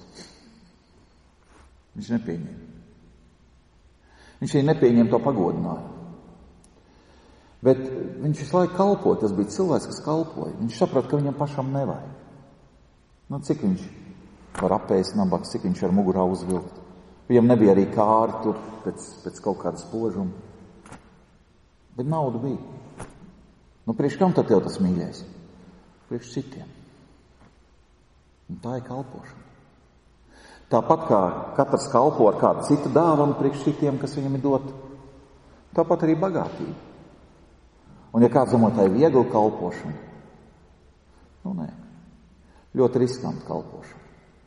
Viņš nepieņēma. Viņš arī nepieņēma to pagodinājumu. Bet viņš visu laiku kalpoja, tas bija cilvēks, kas kalpoja. Viņš saprata, ka viņam pašam nevajag. Nu, cik viņš var apēst nabaks, cik viņš ar mugurā uzvilkt. Viņam nebija arī kāri tur pēc, pēc kaut kāda spožuma. Bet nauda bija. Nu, priekš kam tad tev tas mīļais? Priekš citiem. Un tā ir kalpošana. Tāpat kā katrs kalpo ar kādu citu dāvanu priekš citiem, kas viņam ir dot, tāpat arī bagātība. Un ja kāds domā, tā ir viegla kalpošana, nu nē, ļoti riskanta kalpošana.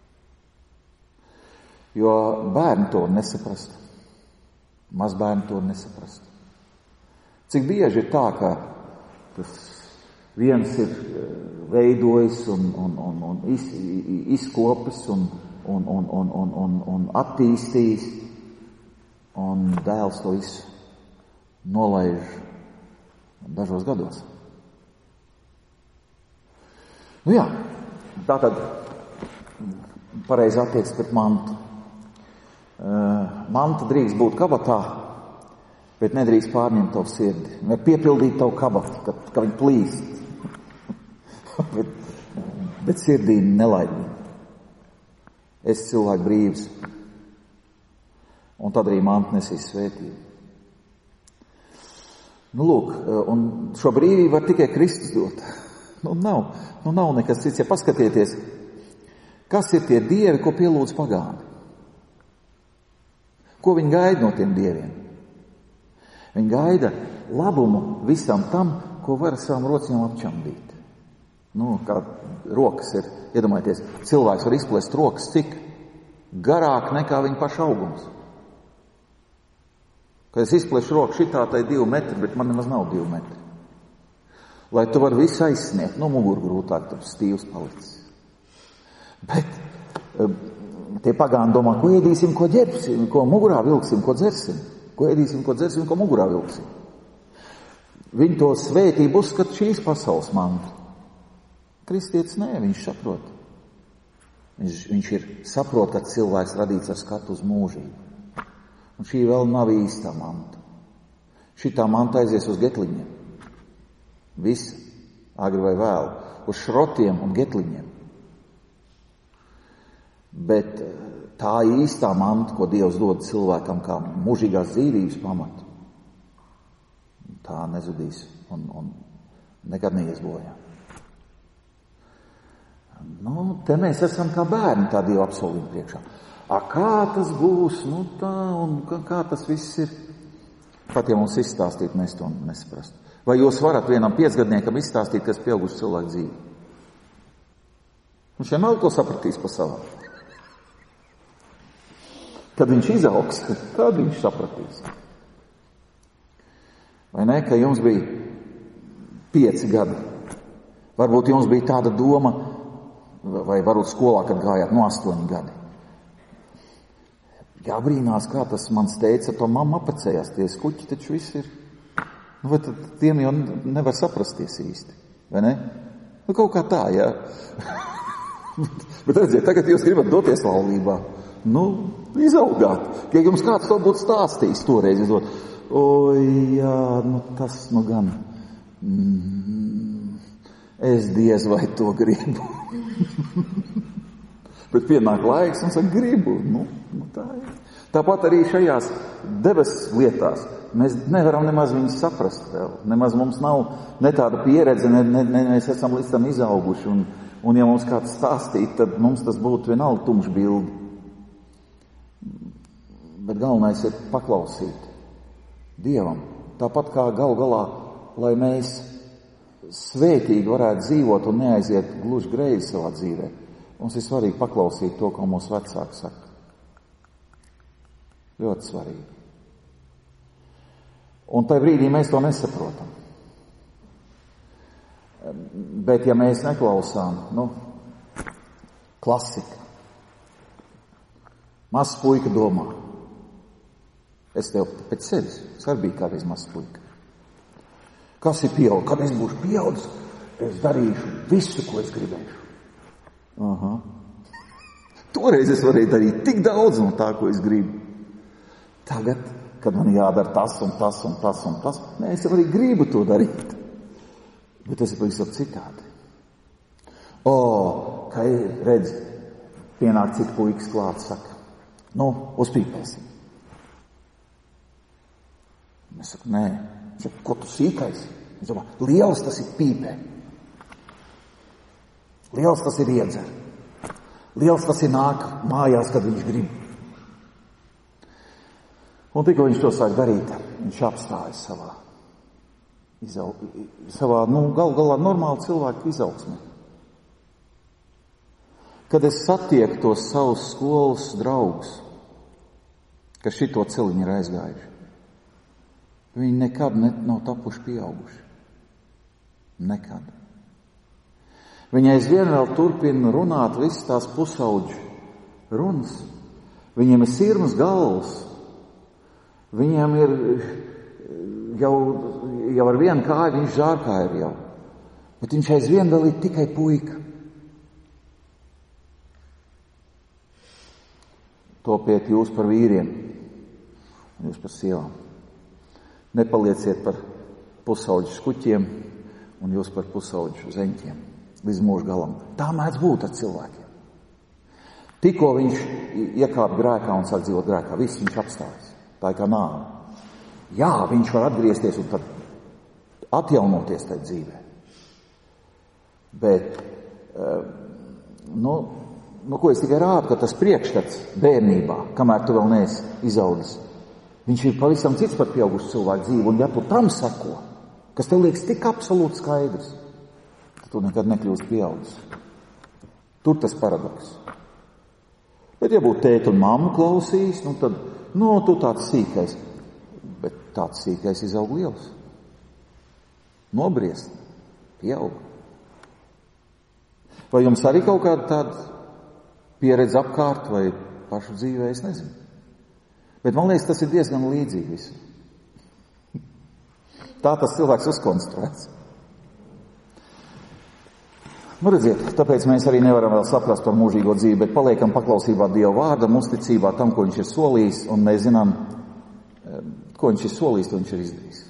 Jo bērni to nesaprast. Mazbērni to nesaprast. Cik bieži ir tā, ka tas viens ir veidojis un, un, un, un iz, izkopis un, un, un, un, un, un, un attīstījis, un dēls to visu nolaiž dažos gados. Nu jā, tā tad pareizi attiecas pret mantu. Manta drīkst būt kabatā, bet nedrīkst pārņemt tavu sirdi. Vai piepildīt tavu kabatu, ka, ka viņi plīst. bet, bet sirdī nelaid viņu. Es cilvēku brīvs. Un tad arī manta nesīs svētību. Nu, lūk, un šo brīvību var tikai Kristus dot. Nu, nav, nu, nav nekas cits. Ja paskatieties, kas ir tie dievi, ko pielūdz pagāni? Ko viņi gaida no tiem dieviem? Viņi gaida labumu visam tam, ko var ar savām rociņām apčambīt. Nu, kā rokas ir, iedomājieties, cilvēks var izplest rokas cik? garāk nekā viņa paša augums. Kad es izplešu roku šitā, tai divi metri, bet man nemaz nav divi metri. Lai tu vari visu aizsniegt, no muguru grūtāk, tur stīvs palicis. Bet tie pagāni domā, ko ēdīsim, ko ģerbsim, ko mugurā vilksim, ko dzersim. Ko ēdīsim, ko dzersim, ko mugurā vilksim. Viņi to svētību uzskata šīs pasaules mantu. Kristietis nē, viņš saprot. Viņš, viņš ir saprot, ka cilvēks radīts ar skatu uz mūžību. Un šī vēl nav īstā manta. Šitā manta aizies uz getliņiem. Visa, agri vai vēl, uz šrotiem un getliņiem. Bet tā īstā manta, ko Dievs dod cilvēkam kā mūžīgās dzīvības pamatu, tā nezudīs un, un nekad neies bojā. Nu, te mēs esam kā bērni tā Dieva apsolījuma priekšā. A, kā tas būs, nu tā, un kā, kā tas viss ir? Pat ja mums izstāstīt, mēs to nesaprast. Vai jūs varat vienam piecgadniekam izstāstīt, kas pieauguši cilvēku dzīvi? Viņš vienmēr to sapratīs pa savām. Kad viņš izaugs, tad viņš sapratīs. Vai ne, ka jums bija pieci gadi? Varbūt jums bija tāda doma, vai varbūt skolā, kad gājāt no astoņi gadi. Jābrīnās, kā tas mans teica, to mamma apacējās, tie skuķi taču viss ir. Nu, vai tad tiem jau nevar saprasties īsti, vai ne? Nu, kaut kā tā, jā. Bet redziet, tagad jūs gribat doties laulībā. Nu, izaugāt. Ja jums kāds to būtu stāstījis toreiz, es domāju, oi, jā, nu tas nu gan. Mm, es diez vai to gribu. Bet pienāk laiks un saka, gribu. Nu, nu tā ir. Tāpat arī šajās debes lietās mēs nevaram nemaz viņus saprast vēl. Nemaz mums nav ne tāda pieredze, ne, ne, ne mēs esam līdz tam izauguši. Un, un ja mums kāds stāstīt, tad mums tas būtu vienalga tumšs bildi. Bet galvenais ir paklausīt Dievam. Tāpat kā gal galā, lai mēs svētīgi varētu dzīvot un neaiziet gluži greizi savā dzīvē. Mums ir svarīgi paklausīt to, ko mūsu vecāki saka. Ļoti svarīgi. Un tajā brīdī mēs to nesaprotam. Bet ja mēs neklausām, nu, klasika. Mazs puika domā. Es tev pēc sevis, es arī biju kādreiz mazs puika. Kas ir pieaug? Kad es būšu pieaudzis, es darīšu visu, ko es gribēšu. Aha. Toreiz es varēju darīt tik daudz no tā, ko es gribu. Tagad, kad man jādara tas un tas un tas un tas, nē, es arī gribu to darīt. Bet tas ir pavisam citādi. O, kā ir, redz, pienāk cik puikas klāt, saka, nu, uzpīpēsim. Es saku, nē, saku, ko tu sīkais? Es domā, liels tas ir pīpē. Liels tas ir iedzer. Liels tas ir nāk mājās, kad viņš grib. Un tikko viņš to sāk darīt, viņš apstājas savā, izau, savā nu, gal galā normāli cilvēku izaugsmē. Kad es satieku tos savus skolas draugus, kas šito celiņu ir aizgājuši, viņi nekad ne, nav tapuši pieauguši. Nekad. Viņi aizvien vēl turpina runāt visas tās pusauģu runas. Viņiem ir sirmas galvas. Viņiem ir jau, jau ar vienu kāju, viņš žārkā ir jau. Bet viņš aizvien vēl ir tikai puika. Topiet jūs par vīriem, jūs par sievām. Nepalieciet par pusauģu skuķiem un jūs par pusauģu zeņķiem līdz mūža galam. Tā mēdz būt ar cilvēkiem. Tikko viņš iekāp grēkā un sāk dzīvot grēkā, viss viņš apstājas. Tā ir kā nāve. Jā, viņš var atgriezties un tad atjaunoties tajā dzīvē. Bet, nu, nu, ko es tikai rādu, ka tas priekšstats bērnībā, kamēr tu vēl neesi izaudzis, viņš ir pavisam cits par pieaugušu cilvēku dzīvi. Un ja tu tam seko, kas tev liekas tik absolūti skaidrs, tad tu nekad nekļūst pieaudzis. Tur tas paradoks. Bet Bet, ja būtu tēti un mammu klausījis, nu tad, nu, tu tāds sīkais. Bet tāds sīkais izaug liels. Nobriest, pieaug. Vai jums arī kaut kāda tāda pieredze apkārt vai pašu dzīvē, es nezinu. Bet man liekas, tas ir diezgan līdzīgi visam. Tā tas cilvēks uzkonstruēts. Nu, redziet, tāpēc mēs arī nevaram vēl saprast par mūžīgo dzīvi, bet paliekam paklausībā Dieva vārdam, uzticībā tam, ko viņš ir solījis, un mēs zinām, ko viņš ir solījis, to viņš ir izdarījis.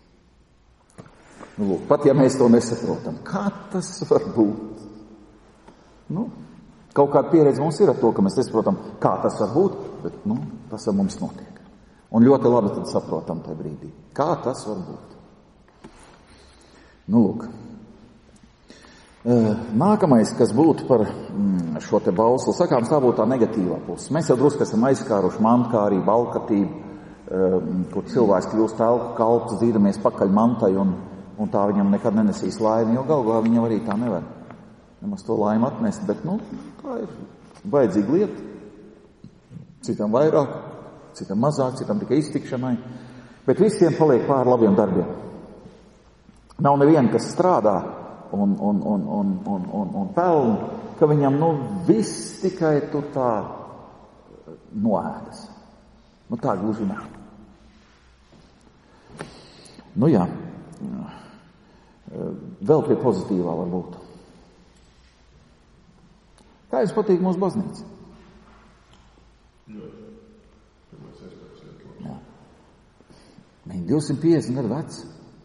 Nu, lūk, pat ja mēs to nesaprotam, kā tas var būt? Nu, kaut kāda pieredze mums ir ar to, ka mēs nesaprotam, kā tas var būt, bet, nu, tas ar mums notiek. Un ļoti labi tad saprotam tajā brīdī, kā tas var būt. Nu, lūk. Nākamais, kas būtu par šo te bauslu sakāms, tā būtu tā negatīvā puse. Mēs jau drusku esam aizskāruši mantkārību, alkatību, kur cilvēks kļūst telku kalps, dzīdamies pakaļ mantai un, un tā viņam nekad nenesīs laimi, jo galvā viņam arī tā nevar nemaz to laimi atnest, bet, nu, tā ir vajadzīga lieta. Citam vairāk, citam mazāk, citam tikai iztikšanai, bet visiem paliek pāri labiem darbiem. Nav neviena, kas strādā un, un, un, un, un, un, un pelna, ka viņam, nu, viss tikai tur tā noēdas. Nu, tā gluži nav. Nu, jā. Vēl pie pozitīvā varbūt. Kā jums patīk mūsu baznīca? Jā. Viņi divsimt piecdesmit gadu veci.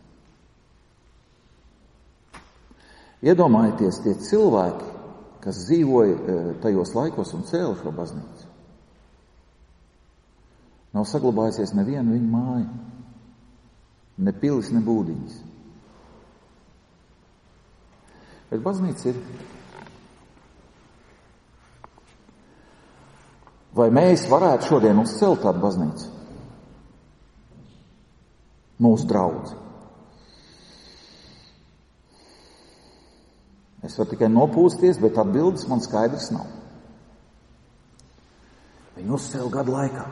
Iedomājieties tie cilvēki, kas dzīvoja tajos laikos un cēla šo baznīcu. Nav saglabājusies neviena viņa māja, ne pilis, ne būdiņas. Bet baznīca ir. Vai mēs varētu šodien uzcelt tādu baznīcu? Mūsu draudzi. Es varu tikai nopūsties, bet atbildes man skaidrs nav. Viņu uzcēla gadu laikā.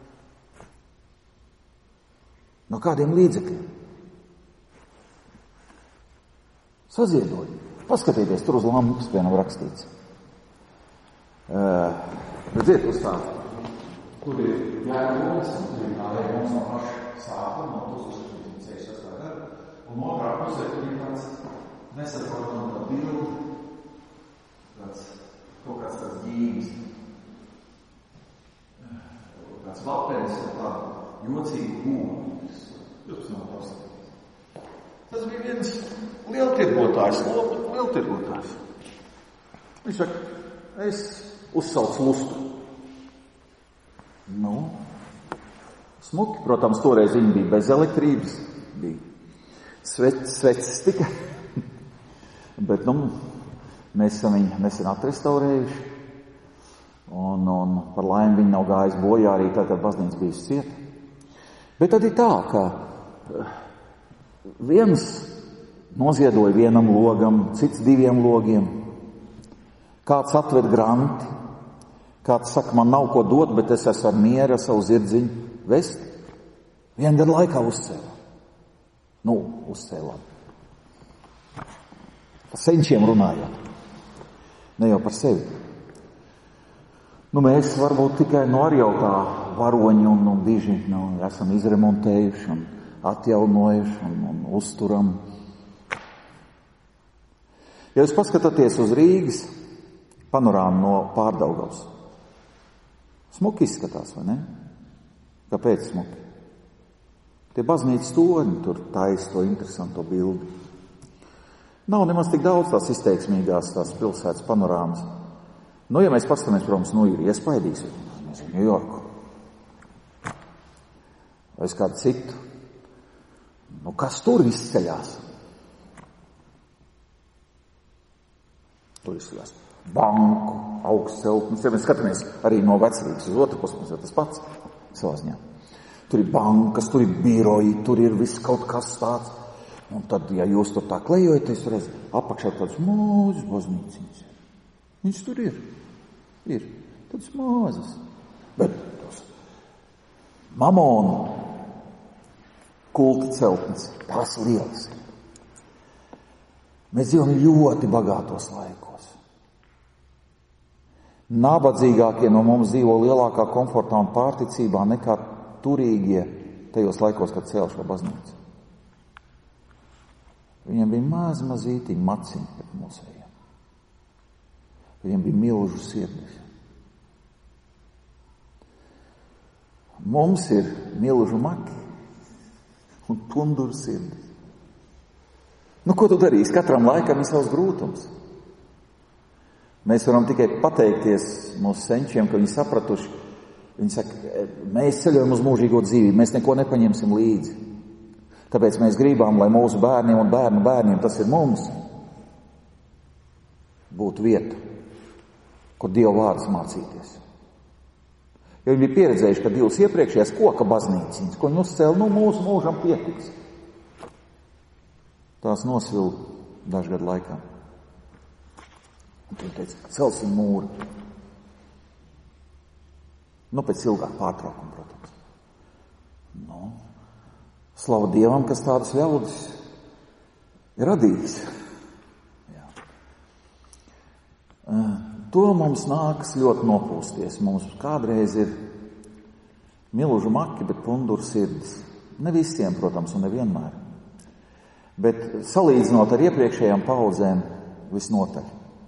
No kādiem līdzekļiem? Saziedoja. Paskatieties, tur uz lampas vienam rakstīts. Uh, redziet, uz tā. Tur ir jēronis, un tur ir tā jēronis no paša sākuma, no tūkstoš sešstošā gada. Un otrā pusē tur ir tāds nesaprotam tā bildi, tāds, kaut kāds tāds ģīmis, tāds vapenis ar tādu jocīgu būmu. Jūs nav paskatījis. Tas bija viens lieltirgotājs, lieltirgotājs. Viņš saka, es uzsaucu lustru. Nu, smuki, protams, toreiz viņi bija bez elektrības, bija sveces, sveces tikai. Bet, nu, mēs esam viņu nesen atrestaurējuši, un, un par laimi viņi nav gājis bojā arī tā, kad baznīca bijis cieta. Bet tad ir tā, ka viens noziedoja vienam logam, cits diviem logiem, kāds atved granti, kāds saka, man nav ko dot, bet es esmu ar mieru ar savu zirdziņu vest. Vienu gadu laikā uzcēlām. Nu, uzcēlām. Par senčiem runājot. Ne jau par sevi. Nu, mēs varbūt tikai no arī jau tā varoņi un, un diži nu, esam izremontējuši un atjaunojuši un, un uzturam. Ja jūs paskatāties uz Rīgas panorāmu no Pārdaugavas, smuki izskatās, vai ne? Kāpēc smuki? Tie baznīcas torņi tur taisa to interesanto bildi. Nav nemaz tik daudz tās izteiksmīgās tās pilsētas panorāmas. Nu, ja mēs paskatāmies, protams, nu ir iespaidīgs, nezinu, Ņujorku. Vai es kādu citu. Nu, kas tur izceļās? Tur izceļās banku, augsts celtnes. Ja mēs skatāmies arī no Vecrīgas uz otru pusi, mums ir tas pats savā ziņā. Tur ir bankas, tur ir biroji, tur ir viss kaut kas tāds. Un tad, ja jūs tur tā klejojaties, redz, apakšā tāds mūžs baznīciņas. Viņš tur ir. Ir. Tad tas mazas. Bet tas mamonu kulta celtnes, tās lielas ir. Mēs dzīvojam ļoti bagātos laikos. Nabadzīgākie no mums dzīvo lielākā komfortā un pārticībā nekā turīgie tajos laikos, kad cēl šo baznīcu. Viņiem bija maz mazītiņi maciņi pret mūsējiem. Viņiem bija milžu sirdis. Mums ir milžu maki un punduru sirdis. Nu, ko tu darīsi? Katram laikam ir savs grūtums. Mēs varam tikai pateikties mūsu senčiem, ka viņi sapratuši. Viņi saka, mēs ceļojam uz mūžīgo dzīvību, mēs neko nepaņemsim līdzi. Tāpēc mēs gribam, lai mūsu bērniem un bērnu bērniem, tas ir mums, būtu vieta, kur Dieva vārdus mācīties. Jo viņi bija pieredzējuši, ka divas iepriekšējās koka baznīciņas, ko viņi uzcēla, nu mūsu mūžam pietiks. Tās nosvil dažu gadu laikā. Un viņi teica, celsim mūru. Nu, pēc ilgāk pārtraukuma, protams. Nu, slava Dievam, kas tādas ļaudis ir radījis. Jā. To mums nākas ļoti nopūsties. Mums kādreiz ir milžu maki, bet punduru sirdis. Ne visiem, protams, un nevienmēr. Bet salīdzinot ar iepriekšējām paudzēm, visnotaļ.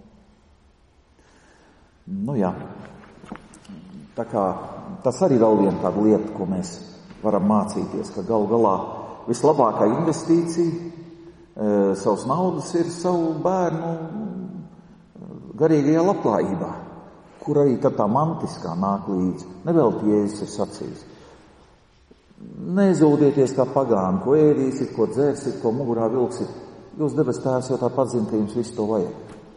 Nu jā, tā kā tas arī vēl viena tāda lieta, ko mēs varam mācīties, ka galu galā vislabākā investīcija e, savas naudas ir savu bērnu garīgajā labklājībā, kur arī tad tā mantiskā nāk līdzi. Nevelti Jēzus ir sacījis. Nezūdieties kā pagāni, ko ēdīsit, ko dzērsit, ko mugurā vilksit. Jūs debes tēvs jau tāpat zina, ka jums visu to vajag.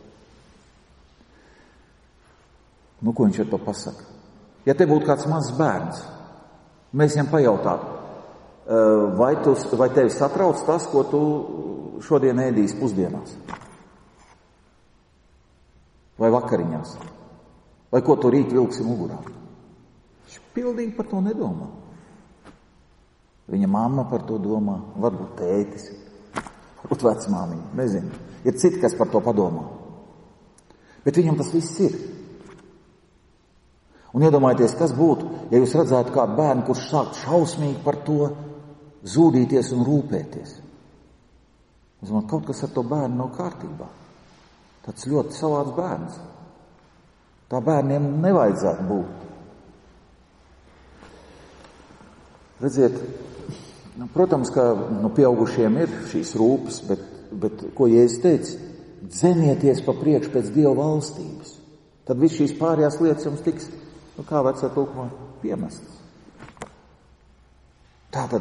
Nu, ko viņš ar to pasaka? Ja te būtu kāds mazs bērns, mēs viņam pajautātu, vai, tu, vai tevi satrauc tas, ko tu šodien ēdīsi pusdienās? Vai vakariņās? Vai ko tu rīt vilksi mugurā? Viņš pilnīgi par to nedomā. Viņa mamma par to domā, varbūt tētis, varbūt vecmāmiņa, nezinu. Ir citi, kas par to padomā. Bet viņam tas viss ir. Un iedomājieties, kas būtu, ja jūs redzētu kādu bērnu, kurš sāk šausmīgi par to zūdīties un rūpēties. Es domāju, kaut kas ar to bērnu nav kārtībā. Tāds ļoti savāds bērns. Tā bērniem nevajadzētu būt. Redziet, nu, protams, ka nu, pieaugušiem ir šīs rūpes, bet, bet ko Jēzus teica? Dzenieties pa priekšu pēc Dieva valstības. Tad viss šīs pārējās lietas jums tiks, nu kā vecā tulkumā, piemestas. Tātad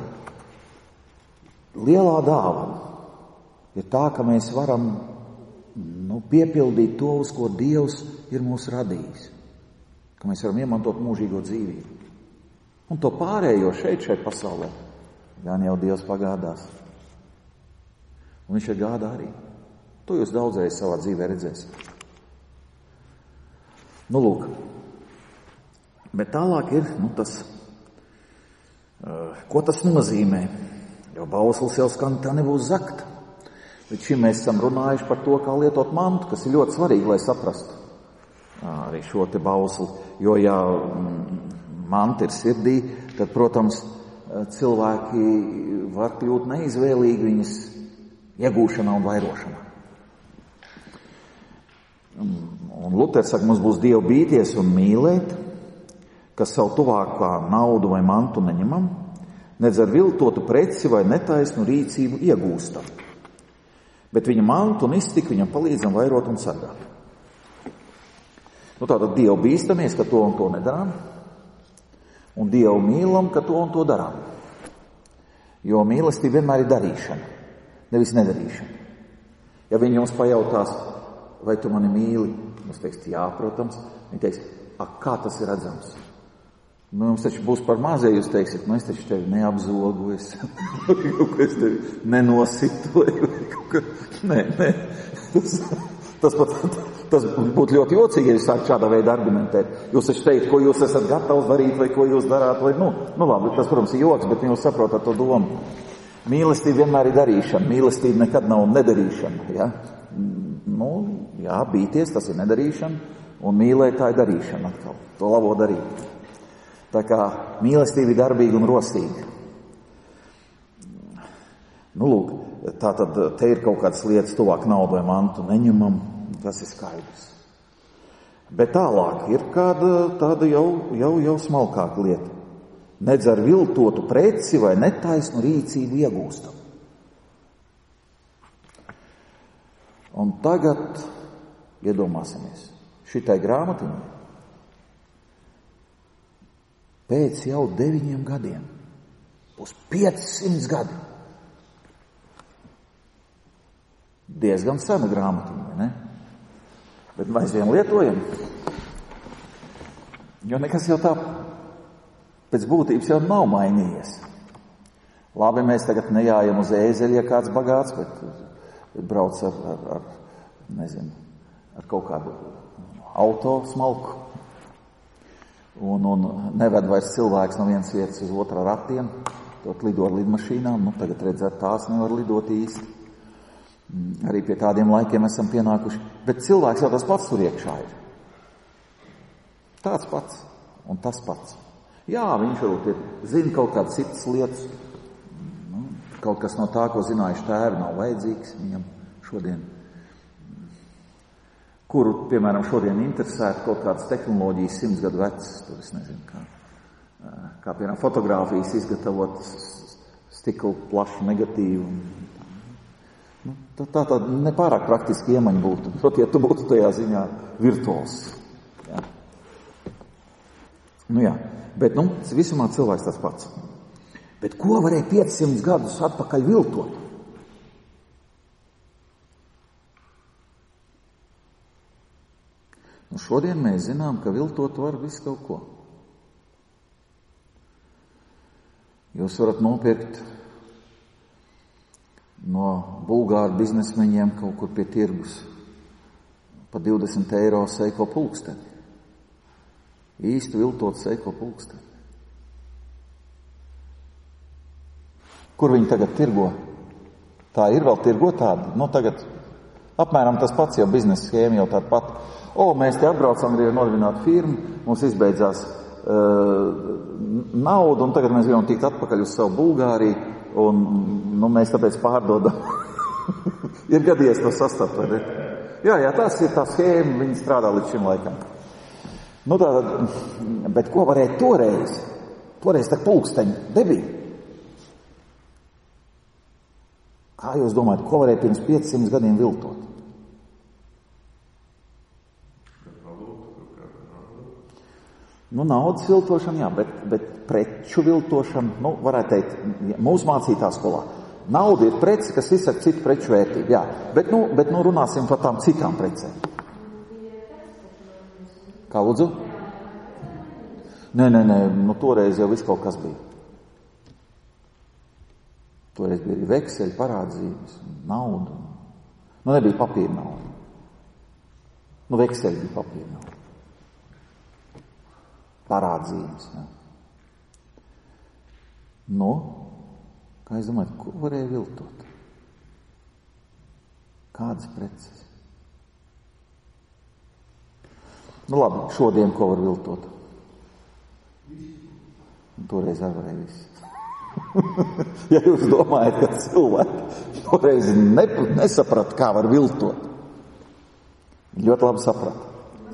lielā dāvana ir tā, ka mēs varam nu, piepildīt to, uz ko Dievs ir mūs radījis. Ka mēs varam iemantot mūžīgo dzīvību. Un to pārējo šeit, šeit pasaulē, gan jau Dievs pagādās. Un viņš ir gādā arī. To jūs daudzreiz savā dzīvē redzēsiet. Nu, lūk. Bet tālāk ir, nu, tas, uh, ko tas nozīmē. Jo bauslis jau skan, tā nebūs zakta. Bet šim mēs esam runājuši par to, kā lietot mantu, kas ir ļoti svarīgi, lai saprastu arī šo te bausli. Jo, ja manta ir sirdī, tad, protams, cilvēki var kļūt neizvēlīgi viņas iegūšanā un vairošanā. Un Luters saka, mums būs Dievu bīties un mīlēt, kas savu tuvākā naudu vai mantu neņemam, nedz ar viltotu preci vai netaisnu rīcību iegūstam. Bet viņa mantu un iztiku viņam palīdzam vairot un sargāt. Nu, tātad Dievu bīstamies, ka to un to nedarām, un Dievu mīlam, ka to un to darām. Jo mīlestība vienmēr ir darīšana, nevis nedarīšana. Ja viņi jums pajautās, vai tu mani mīli, jūs teiksiet, jā, protams, viņi teiks, ak, kā tas ir redzams? Nu, jums taču būs par mazē, jūs teiksiet, nu, es taču tevi neapzogu, es, es tevi nenositoju. Nē, nē, tas, tas, pat, Tas būtu ļoti jocīgi, ja jūs sākat šādā veidā argumentēt. Jūs taču teikt, ko jūs esat gatavs darīt, vai ko jūs darāt, vai, nu, nu labi, tas, protams, ir joks, bet jūs saprotat to domu. Mīlestība vienmēr ir darīšana, mīlestība nekad nav nedarīšana, ja? Nu, jā, bīties, tas ir nedarīšana, un mīlēt tā ir darīšana atkal, to labo darīt. Tā kā mīlestība ir darbīga un rosīga. Nu, lūk, tā tad te ir kaut kādas lietas tuvāk naudu vai mantu neņemam, tas ir skaidrs. Bet tālāk ir kāda tāda jau, jau, jau smalkāka lieta. Nedz ar viltotu preci vai netaisnu rīcību iegūstam. Un tagad iedomāsimies šitai grāmatiņai. Pēc jau deviņiem gadiem, būs piecsimt gadi. Diezgan sena grāmatiņa, vai ne? Bet mēs vien lietojam. Jo nekas jau tā pēc būtības jau nav mainījies. Labi, mēs tagad nejājam uz ēzeļa, ja kāds bagāts, bet, bet brauc ar, ar, ar, nezinu, ar kaut kādu auto smalku. Un, un neved vairs cilvēks no vienas vietas uz otru ar ratiem, tot lido ar lidmašīnām, nu tagad redzēt, tās nevar lidot īsti. Arī pie tādiem laikiem esam pienākuši, bet cilvēks jau tas pats tur iekšā ir. Tāds pats un tas pats. Jā, viņš varbūt ir, zina kaut kādas citas lietas, nu, kaut kas no tā, ko zinājuši tēvi, nav vajadzīgs viņam šodien. Kuru, piemēram, šodien interesētu kaut kādas tehnoloģijas simts gadu vecas, tur es nezinu, kā, kā piemēram, fotogrāfijas izgatavot stiklu plašu negatīvu. Nu, tā tā, tā nepārāk praktiski iemaņa būtu, proti, ja tu būtu tajā ziņā virtuos. Jā. Nu jā, bet, nu, visumā cilvēks tas pats. Bet ko varēja piecsimt gadus atpakaļ viltot? Nu, šodien mēs zinām, ka viltot var visu kaut ko. Jūs varat nopirkt no bulgāru biznesmeņiem kaut kur pie tirgus pa divdesmit eiro seiko pulksteni. Īsti viltot seiko pulksteni. Kur viņi tagad tirgo? Tā ir vēl tirgo tāda? Nu, tagad apmēram tas pats jau biznesa schēma jau tāda pat. O, mēs te atbraucam, ir nodibināta firma, mums izbeidzās uh, nauda, un tagad mēs gribam tikt atpakaļ uz savu Bulgāriju, un nu, mēs tāpēc pārdodam. Ir gadījies to sastapt, vai ne? Jā, jā, tas ir tā schēma, viņi strādā līdz šim laikam. Nu tātad, bet ko varēja toreiz? Toreiz tā pulksteņi debija. Kā jūs domājat, ko varēja pirms piecsimt gadiem viltot? Nu, naudas viltošana, jā, bet, bet preču viltošana, nu, varētu teikt, mūsu mācītā skolā. Nauda ir prece, kas izsaka citu preču vērtību, jā, bet, nu, bet, nu, runāsim par tām citām precēm. Kā lūdzu? Nē, nē, nē, nu, toreiz jau viss kaut kas bija. Toreiz bija arī vekseļi, parādzīmes, nauda. Nu, nebija papīra nauda. Nu, vekseļi bija papīra nauda. Parādzīmes. Ja. Nu, kā es domāju, ko varēja viltot? Kādas preces? Nu labi, šodien ko var viltot? Un toreiz arī varēja viss. Ja jūs domājat, ka cilvēki toreiz ne, nesaprat, kā var viltot, ļoti labi saprat.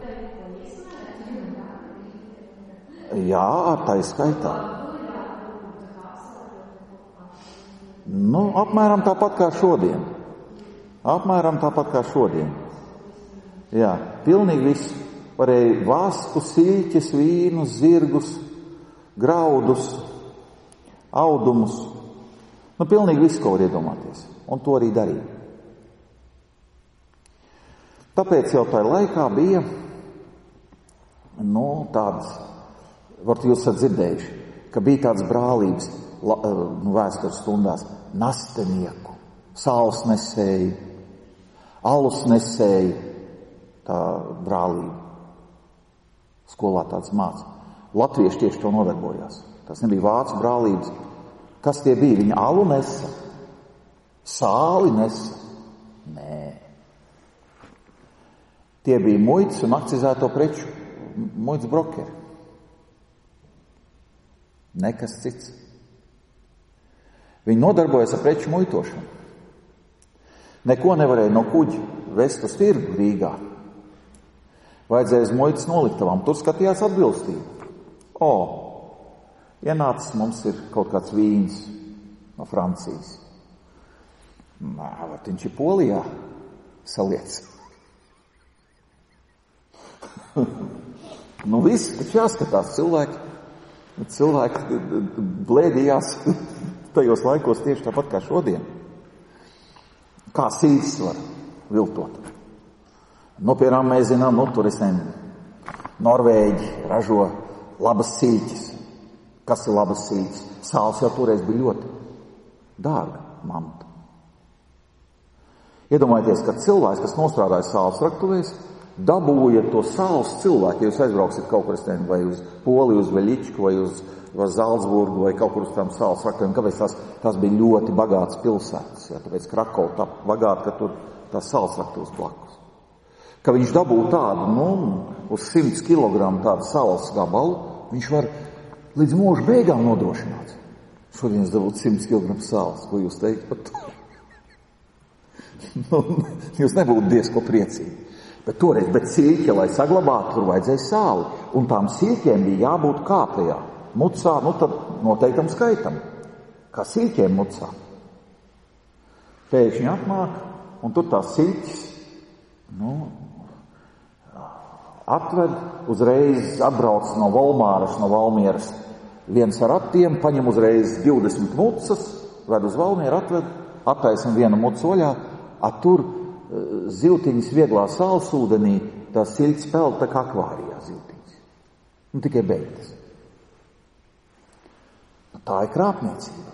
Jā, tā ir skaitā. Nu, apmēram tāpat kā šodien. Apmēram tāpat kā šodien. Jā, pilnīgi viss. Varēja vasku, siļķes, vīnus, zirgus, graudus, audumus. Nu, pilnīgi viss, ko var iedomāties. Un to arī darīja. Tāpēc jau tajā laikā bija, nu, tādas, varbūt jūs esat dzirdējuši, ka bija tādas brālības, nu, vēstures stundās, nastenieku, sāls nesēju, alus nesēju, tā brālība. Skolā tāds māca. Latvieši tieši to nodarbojās. Tas nebija vācu brālības. Kas tie bija? Viņa alu nesa. Sāli nesa. Nē. Tie bija muitas un akcizēto preču muitas brokeri. Nekas cits. Viņi nodarbojas ar preču muitošanu. Neko nevarēja no kuģa vest uz tirgu Rīgā. Vajadzēja uz muitas noliktavām. Tur skatījās atbilstību. O, ienācis mums ir kaut kāds vīns no Francijas. Nā, vai viņš ir Polijā? Saliec. Nu viss, taču jāskatās cilvēki. Cilvēki blēdījās tajos laikos tieši tāpat kā šodien. Kā sīcis var viltot. Nu, piemēram, mēs zinām, nu, tur es nezinu, Norvēģi ražo labas sīķis. Kas ir labas sīķis? Sāls jau toreiz bija ļoti dārga manta. Iedomājieties, ka cilvēks, kas nostrādāja sāls raktuvēs, dabūja to sāls cilvēku, ja jūs aizbrauksiet kaut kur, es nezinu, vai uz Poliju, uz Veļičku, vai uz, uz Zaldzburgu, vai kaut kur uz tām sāls raktuviem. Kāpēc tās, tās bija ļoti bagātas pilsētas? Ja? Tāpēc Krakova tā bagāta, ka tur tās sāls raktuves blakus. Ka viņš dabūja tādu, nu, uz simts kilogramu tādu sāls gabalu, viņš var līdz mūža beigām nodrošināt. Šodien es dabūtu simts kilogramu sāls. Ko jūs teikt par to? Nu, jūs nebūtu diezko priecīgi. Bet toreiz, bet sīķe, lai saglabātu, tur vajadzēja sāli. Un tām sīķēm bija jābūt kāpējā. Mucā, nu tad noteiktam skaitam. Kā sīķēm mucā. Pēkšņi atnāk, un tur tās sīķis, nu, atved, uzreiz atbrauc no Volmāras, no Valmieras. Viens ar attiem, paņem uzreiz divdesmit mucas, ved uz Valmieru, atved, attaisam vienu mucu oļā, attur ziltiņas vieglā sālsūdenī, tā siļķis peld tā kā akvārijā ziltiņas. Nu, tikai beigtas. Tā ir krāpniecība.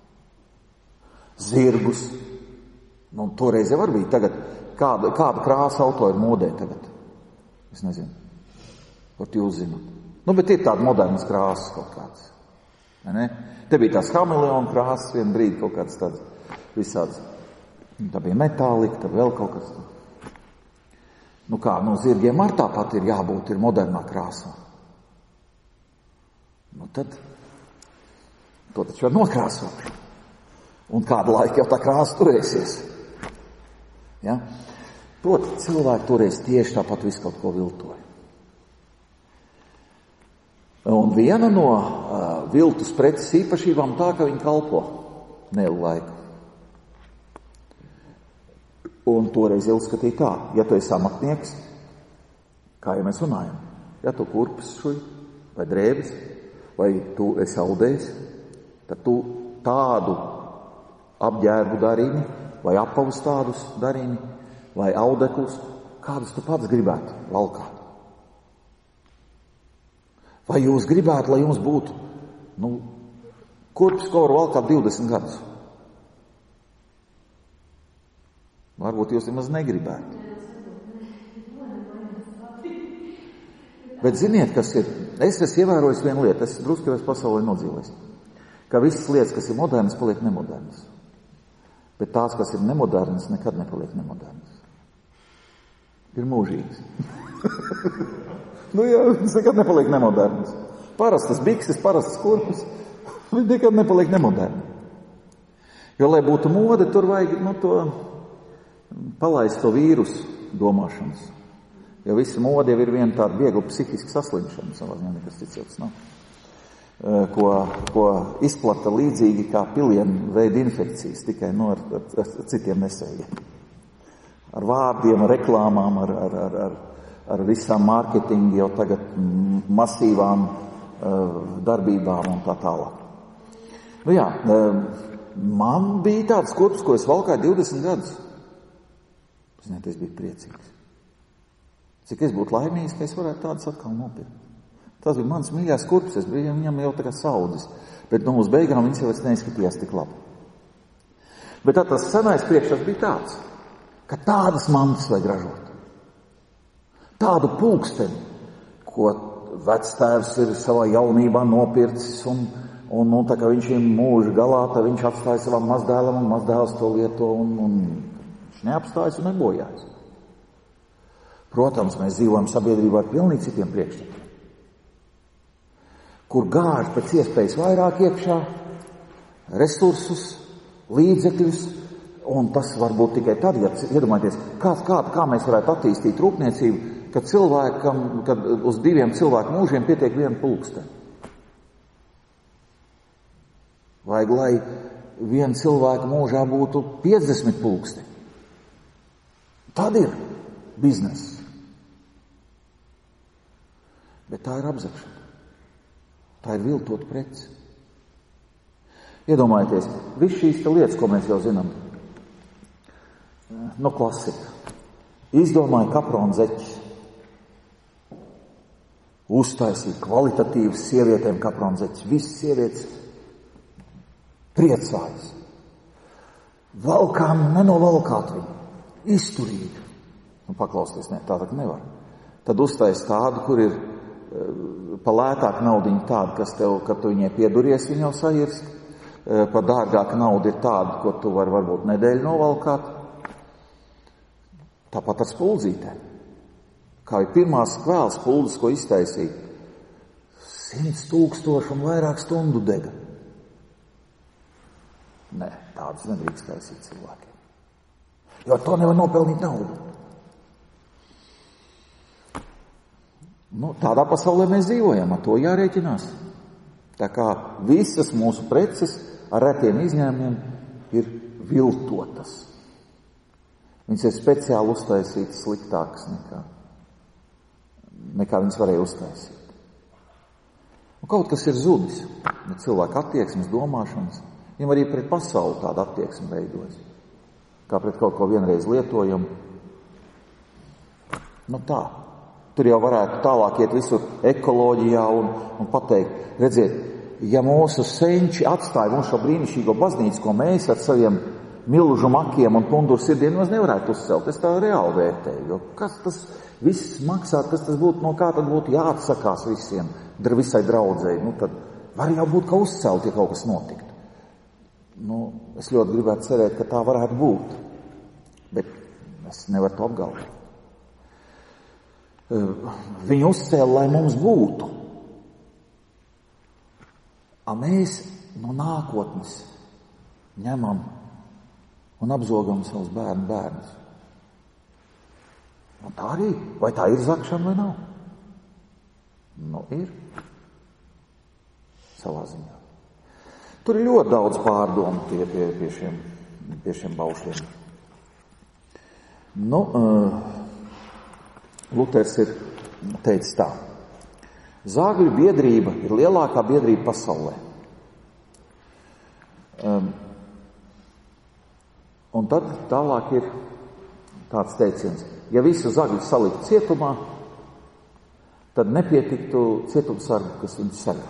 Zirgus. Nu, toreiz jau var bija tagad. Kāda, kāda krāsa auto ir modē tagad? Es nezinu. Pat jūs zināt. Nu, bet ir tāda modernas krāsas kaut kāds. Ne, ne? Te bija tās hameleona krāsas, vien brīdi kaut kāds tāds visāds. Tā bija metālika, tad vēl kaut kas. Nu kā, no zirgiem ar tāpat ir jābūt, ir modernā krāsā. Nu tad, to taču var nokrāsot. Un kādu laiku jau tā krāsa turēsies. Ja? Proti, cilvēki toreiz tieši tāpat visu kaut ko viltoja. Un viena no uh, viltus preces īpašībām tā, ka viņi kalpo nelu laiku. Un toreiz jau uzskatīja tā, ja tu esi amatnieks, kā jau mēs runājam, ja tu kurpes šuj, vai drēbes, vai tu esi audējs, tad tu tādu apģērbu darīni, vai apavus tādus darīni, vai audeklus, kādus tu pats gribētu valkāt. Vai jūs gribētu, lai jums būtu, nu, kurpes, ko var valkāt divdesmit gadus? Varbūt jūs nemaz negribētu. Bet ziniet, kas ir? Es esmu ievērojis vienu lietu, es drusku jau esmu pasaulē nodzīvojis, ka visas lietas, kas ir modernas, paliek nemodernas. Bet tās, kas ir nemodernas, nekad nepaliek nemodernas. Ir mūžīgas. Nu jā, tas nekad nepaliek nemodernas. Parastas bikses, parastas kurpes, viņi nekad nepaliek nemoderni. Jo, lai būtu mode, tur vajag, nu, to palaist to vīrusu domāšanas. Jo visi mode jau ir viena tāda viegla psihiska saslimšana, savā ziņā nekas cits nav. Ko, ko izplata līdzīgi kā pilienu veida infekcijas, tikai no ar, ar, ar citiem nesējiem. Ar vārdiem, ar reklāmām, ar, ar, ar, ar, ar visām mārketingu jau tagad masīvām uh, darbībām un tā tālāk. Nu jā, uh, man bija tāds kurps, ko es valkāju divdesmit gadus. Ziniet, es biju priecīgs. Cik es būtu laimīgs, ka es varētu tādas atkal nopirkt. Tas bija mans mīļās kurps, es biju viņam jau tā kā saudzis. Bet no uz beigām viņš jau es neizskatījās tik labi. Bet tā tas senais priekšstats bija tāds, ka tādas mantas vajag ražot. Tādu pulksteni, ko vectēvs ir savā jaunībā nopircis, un, un, un tā kā viņš ir mūža galā, tad viņš atstāja savam mazdēlam, un mazdēls to lieto, un, un viņš neapstājas un nebojājas. Protams, mēs dzīvojam sabiedrībā ar pilnīgi citiem priekšstatiem, kur gāž pēc iespējas vairāk iekšā resursus, līdzekļus, un tas var būt tikai tad, ja iedomājieties, kā, kā, kā mēs varētu attīstīt rūpniecību, kad cilvēkam, kad uz diviem cilvēku mūžiem pietiek viena pulksteni. Vajag, lai viena cilvēka mūžā būtu piecdesmit pulksteni. Tad ir bizness. Bet tā ir apzakšana. Tā ir viltot preci. Iedomājieties, viss šīs lietas, ko mēs jau zinām. No klasika. Izdomāja kaprona zeķis. Uztaisīja kvalitatīvas sievietēm kaprona zeķis. Visas sievietes priecājas. Valkām nenovalkāt viņu. Izturīgi. Nu, paklausties, ne, tā tā nevar. Tad uztais tādu, kur ir pa lētāk naudiņu tādu, kas tev, kad tu viņai pieduries, viņa jau sairst. Pa dārgāka nauda ir tāda, ko tu vari varbūt nedēļu novalkāt. Tāpat ar spuldzītēm. Kā ir pirmās kvēls spuldzes, ko iztaisīja. Simts tūkstoši un vairāk stundu dega. Nē, tādas nedrīkst taisīt cilvēkiem. Jo to nevar nopelnīt naudu. Nu, tādā pasaulē mēs dzīvojam, ar to jārēķinās. Tā kā visas mūsu preces ar retiem izņēmumiem ir viltotas. Viņas ir speciāli uztaisītas sliktākas nekā, nekā viņas varēja uztaisīt. Un kaut kas ir zudis, ja cilvēka attieksmes, domāšanas, viņam arī pret pasauli tāda attieksme veidojas. Kā pret kaut ko vienreiz lietojumu. Nu tā. Tur jau varētu tālāk iet visur ekoloģijā un, un pateikt, redziet, ja mūsu senči atstāja mums šo brīnišķīgo baznīcu, ko mēs ar saviem milžu makiem un tunduru sirdiem mēs nevarētu uzcelt, es tā reāli vērtēju, jo kas tas viss maksā, kas tas būtu, no kā tad būtu jāatsakās visiem, visai draudzēji, nu tad var jau būt, ka uzcelt, ja kaut kas notiktu. Nu, es ļoti gribētu cerēt, ka tā varētu būt, bet es nevaru to apgalvot. Viņu uzcēla, lai mums būtu. A mēs no nākotnes ņemam un apzogam savus bērnu bērnus. Un tā arī, vai tā ir zakšana vai nav? Nu, ir. Savā ziņā. Tur ir ļoti daudz pārdomu pie, pie, pie, šiem, pie šiem baušļiem. Nu, uh, Luters ir teicis tā. Zāgļu biedrība ir lielākā biedrība pasaulē. Um, un tad tālāk ir tāds teiciens. Ja visu zagļu saliktu cietumā, tad nepietiktu cietumsargu, kas viņu sargā.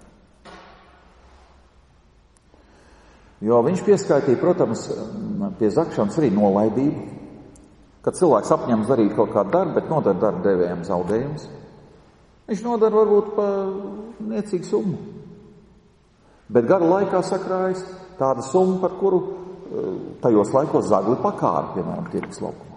Jo viņš pieskaitīja, protams, pie zakšanas arī nolaidību. Kad cilvēks apņems darīt kaut kādu darbu, bet nodara darba devējiem zaudējumus, viņš nodara varbūt pa niecīgu summu. Bet gada laikā sakrājas tāda summa, par kuru tajos laikos zagli pakāra, piemēram, tirgus laukumā.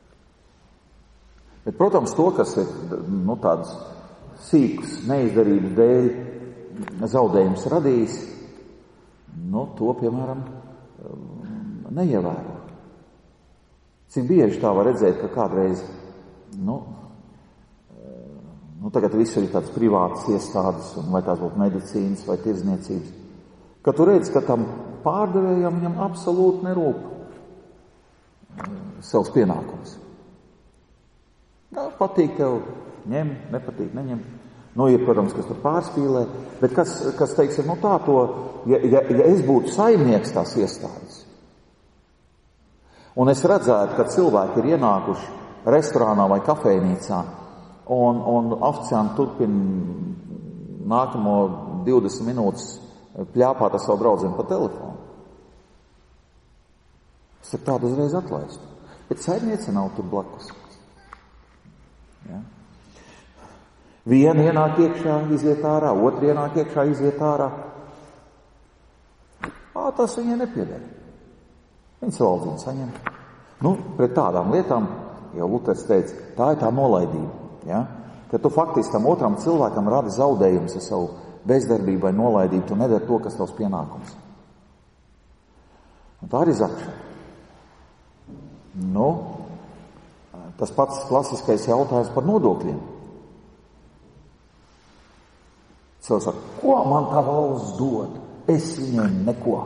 Bet, protams, to, kas ir nu, tādas sīkas neizdarības dēļ zaudējums radījis, nu, to, piemēram, neievēro. Cik bieži tā var redzēt, ka kādreiz, nu, nu tagad visur ir tādas privātas iestādes, un vai tās būtu medicīnas vai tirdzniecības, ka tu redz, ka tam pārdevējam viņam absolūti nerūp savs pienākums. Jā, patīk tev, ņem, nepatīk, neņem. Nu, ir, protams, kas tur pārspīlē, bet kas, kas teiksim, nu tā to, ja, ja, ja es būtu saimnieks tās iestādes, un es redzētu, ka cilvēki ir ienākuši restorānā vai kafejnīcā, un, un oficianti turpina nākamo divdesmit minūtes pļāpāt ar savu draudzeni pa telefonu. Es tad tādu uzreiz atlaistu. Bet saimniece nav tur blakus. Ja? Viena ienāk iekšā, iziet ārā, otra ienāk iekšā, iziet ārā. Ā, tas viņai nepieder. Viņas valdziņu saņem. Nu, pret tādām lietām, jau Luters teica, tā ir tā nolaidība. Ja? Kad tu faktiski tam otram cilvēkam radi zaudējumus ar savu bezdarbību vai nolaidību, tu nedari to, kas tavs pienākums. Un tā ir zakšana. Nu, tas pats klasiskais jautājums par nodokļiem. Cilvēks saka, ko man tā valsts dod? Es viņiem neko.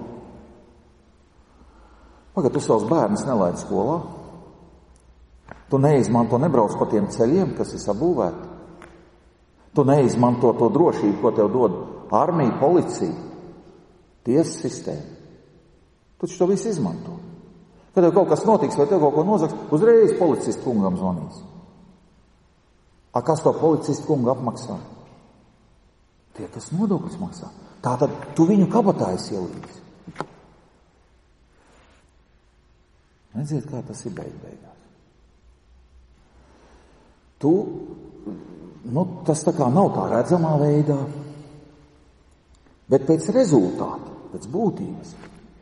Pagad, tu savus bērnus nelaidi skolā. Tu neizmanto, nebrauc pa tiem ceļiem, kas ir sabūvēti. Tu neizmanto to drošību, ko tev dod armija, policija, tiesas sistēma. Tu taču to visu izmanto. Kad tev kaut kas notiks vai tev kaut ko nozaks, uzreiz policistu kungam zvanīs. A, kas to policistu kungu apmaksā? Tie, kas nodokļus maksā. Tātad tu viņu kabatā esi ielīdzi. Redziet, kā tas ir beig beigās. Tu, nu, tas tā kā nav tā redzamā veidā, bet pēc rezultāta, pēc būtības.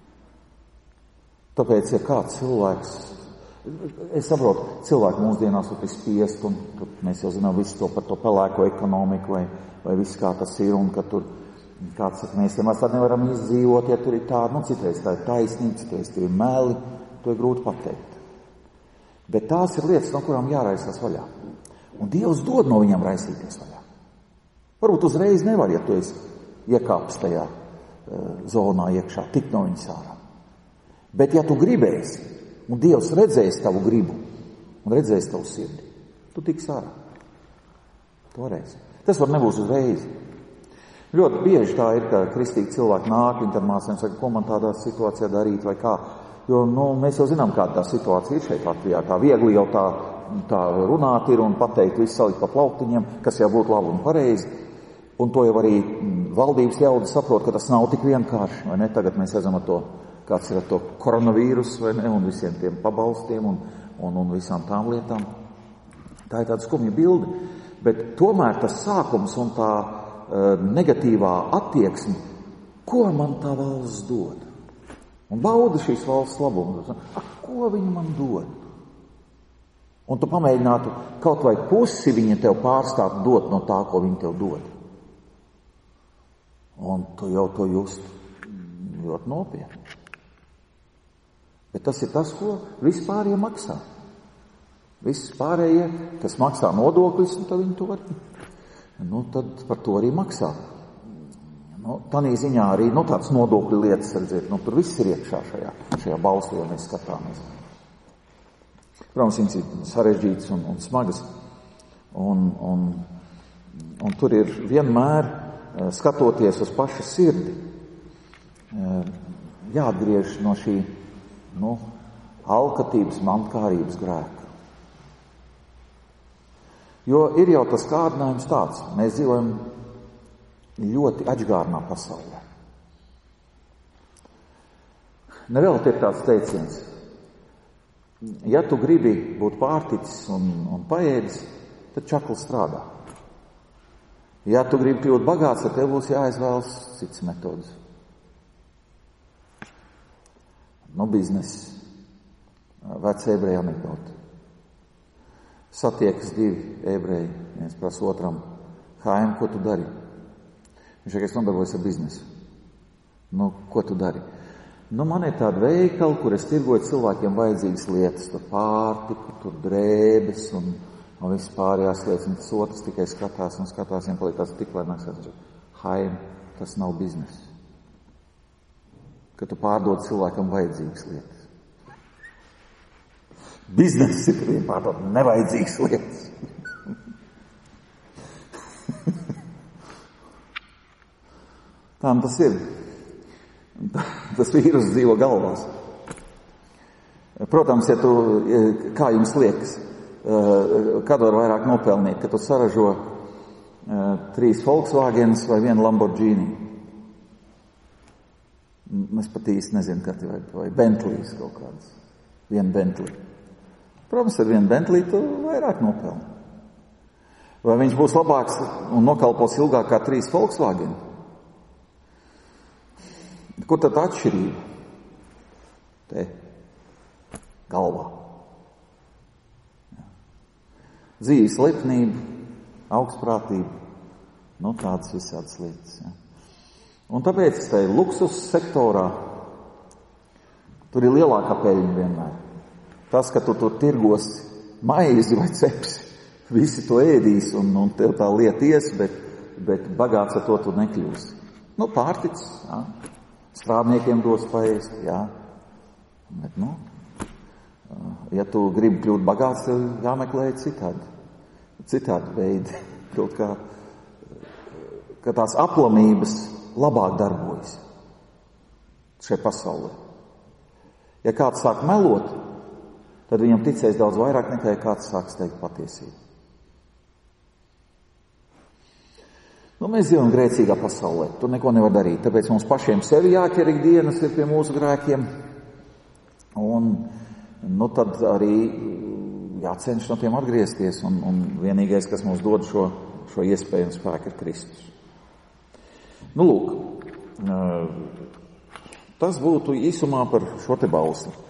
Tāpēc, ja kāds cilvēks, es saprotu, cilvēki mūsdienās ir spiest, un mēs jau zinām visu to par to pelēko ekonomiku, vai, vai viss kā tas ir, un ka tur, kāds saka, mēs vienmēr tādu nevaram izdzīvot, ja tur ir tāda, nu, citreiz tā ir taisnība, citreiz tur ir meli, to ir grūti pateikt. Bet tās ir lietas, no kurām jāraisās vaļā. Un Dievs dod no viņam raisīties vaļā. Varbūt uzreiz nevar, ja tu esi iekāpis tajā uh, zonā iekšā, tik no viņas ārā. Bet ja tu gribēsi, un Dievs redzēs tavu gribu, un redzēs tavu sirdi, tu tiks ārā. Toreiz. Tas var nebūs uzreiz. Ļoti bieži tā ir, ka kristīgi cilvēki nāk, viņi tad māciem saka, ko man tādā situācijā darīt vai kā. Jo, nu, mēs jau zinām, kāda tā situācija ir šeit Latvijā. Tā viegli jau tā, tā runāt ir un pateikt visu salikt pa plauktiņiem, kas jau būtu labi un pareizi. Un to jau arī valdības jaudi saprot, ka tas nav tik vienkārši, vai ne? Tagad mēs redzam ar to, kāds ir ar to koronavīrusu, vai ne, un visiem tiem pabalstiem un, un, un visām tām lietām. Tā ir tāda skumja bilde. Bet tomēr tas sākums un tā uh, negatīvā attieksme, ko man tā valsts dod? Un bauda šīs valsts labumu. Ak, ko viņa man dod? Un tu pamēģinātu kaut vai pusi viņa tev pārstāt dot no tā, ko viņa tev dod. Un tu jau to just ļoti nopietni. Bet tas ir tas, ko vispārējie maksā. Viss pārējie, kas maksā nodokļus, un tad viņi to var, nu, tad par to arī maksā. Nu, tādā ziņā arī, nu, tāds nodokļu lietas, redziet, nu, tur viss ir iekšā šajā, šajā balsī, ja mēs skatāmies. Protams, viņas ir sarežģītas un, un smagas, un, un, un tur ir vienmēr, skatoties uz pašu sirdi, jāatgriež no šī, nu, alkatības, mantkārības grēka. Jo ir jau tas kārdinājums tāds, mēs dzīvojam ļoti atžgārnā pasaulē. Nevēl ir tāds teiciens, ja tu gribi būt pārticis un, un paēdis, tad čakli strādā. Ja tu gribi kļūt bagāts, tad tev būs jāizvēlas cits metodas. Nu, biznes, veci ebreji anekdoti. Satiekas divi ebreji, viens prasa otram, Haim, ko tu dari? Viņš saka, es nodarbojos ar biznesu. Nu, ko tu dari? Nu, man ir tāda veikala, kur es tirgoju cilvēkiem vajadzīgas lietas, tur pārtiku, tur drēbes un, un viss pārējās lietas, un tas otrs tikai skatās un skatās, un paliek tāds tik lēnāks, Haim, tas nav biznes. Ka tu pārdod cilvēkam vajadzīgas lietas. Biznes ir, ka viņi pārdod nevajadzīgas lietas. Tā tas ir. Tas vīrus dzīvo galvās. Protams, ja tu, kā jums liekas, kad var vairāk nopelnīt, ka tu saražo trīs Volkswagens vai vienu Lamborghini. Es pat īsti nezinu, kad vai, vai Bentley's kaut kāds. Vienu Bentley. Protams, ar vienu Bentley tu vairāk nopelni. Vai viņš būs labāks un nokalpos ilgāk kā trīs Volkswagen? Kur tad atšķirība? Te, galvā. Dzīves lepnība, augstprātība, nu tādas visādas lietas. Ja. Un tāpēc tai luksus sektorā tur ir lielākā peļņa vienmēr. Tas, ka tu tur tirgosi maizi vai cepsi, visi to ēdīs un, un tev tā lieta ies, bet, bet bagāts ar to tu nekļūsi. Nu, pārticis, jā. Strādniekiem dos paēst, jā. Bet, nu, ja tu gribi kļūt bagāts, tev jāmeklē citādi, citādi veidi. Kaut kā, ka tās aplamības labāk darbojas šajā pasaulē. Ja kāds sāk melot, tad viņam ticēs daudz vairāk nekā, ja kāds sāks teikt patiesību. Nu, mēs dzīvojam grēcīgā pasaulē, tur neko nevar darīt, tāpēc mums pašiem sevi jāķer ikdienas ir pie mūsu grēkiem, un nu, tad arī jācenš no tiem atgriezties, un, un vienīgais, kas mums dod šo, šo iespēju un spēku, ir Kristus. Nu, lūk, tas būtu īsumā par šo te balsi.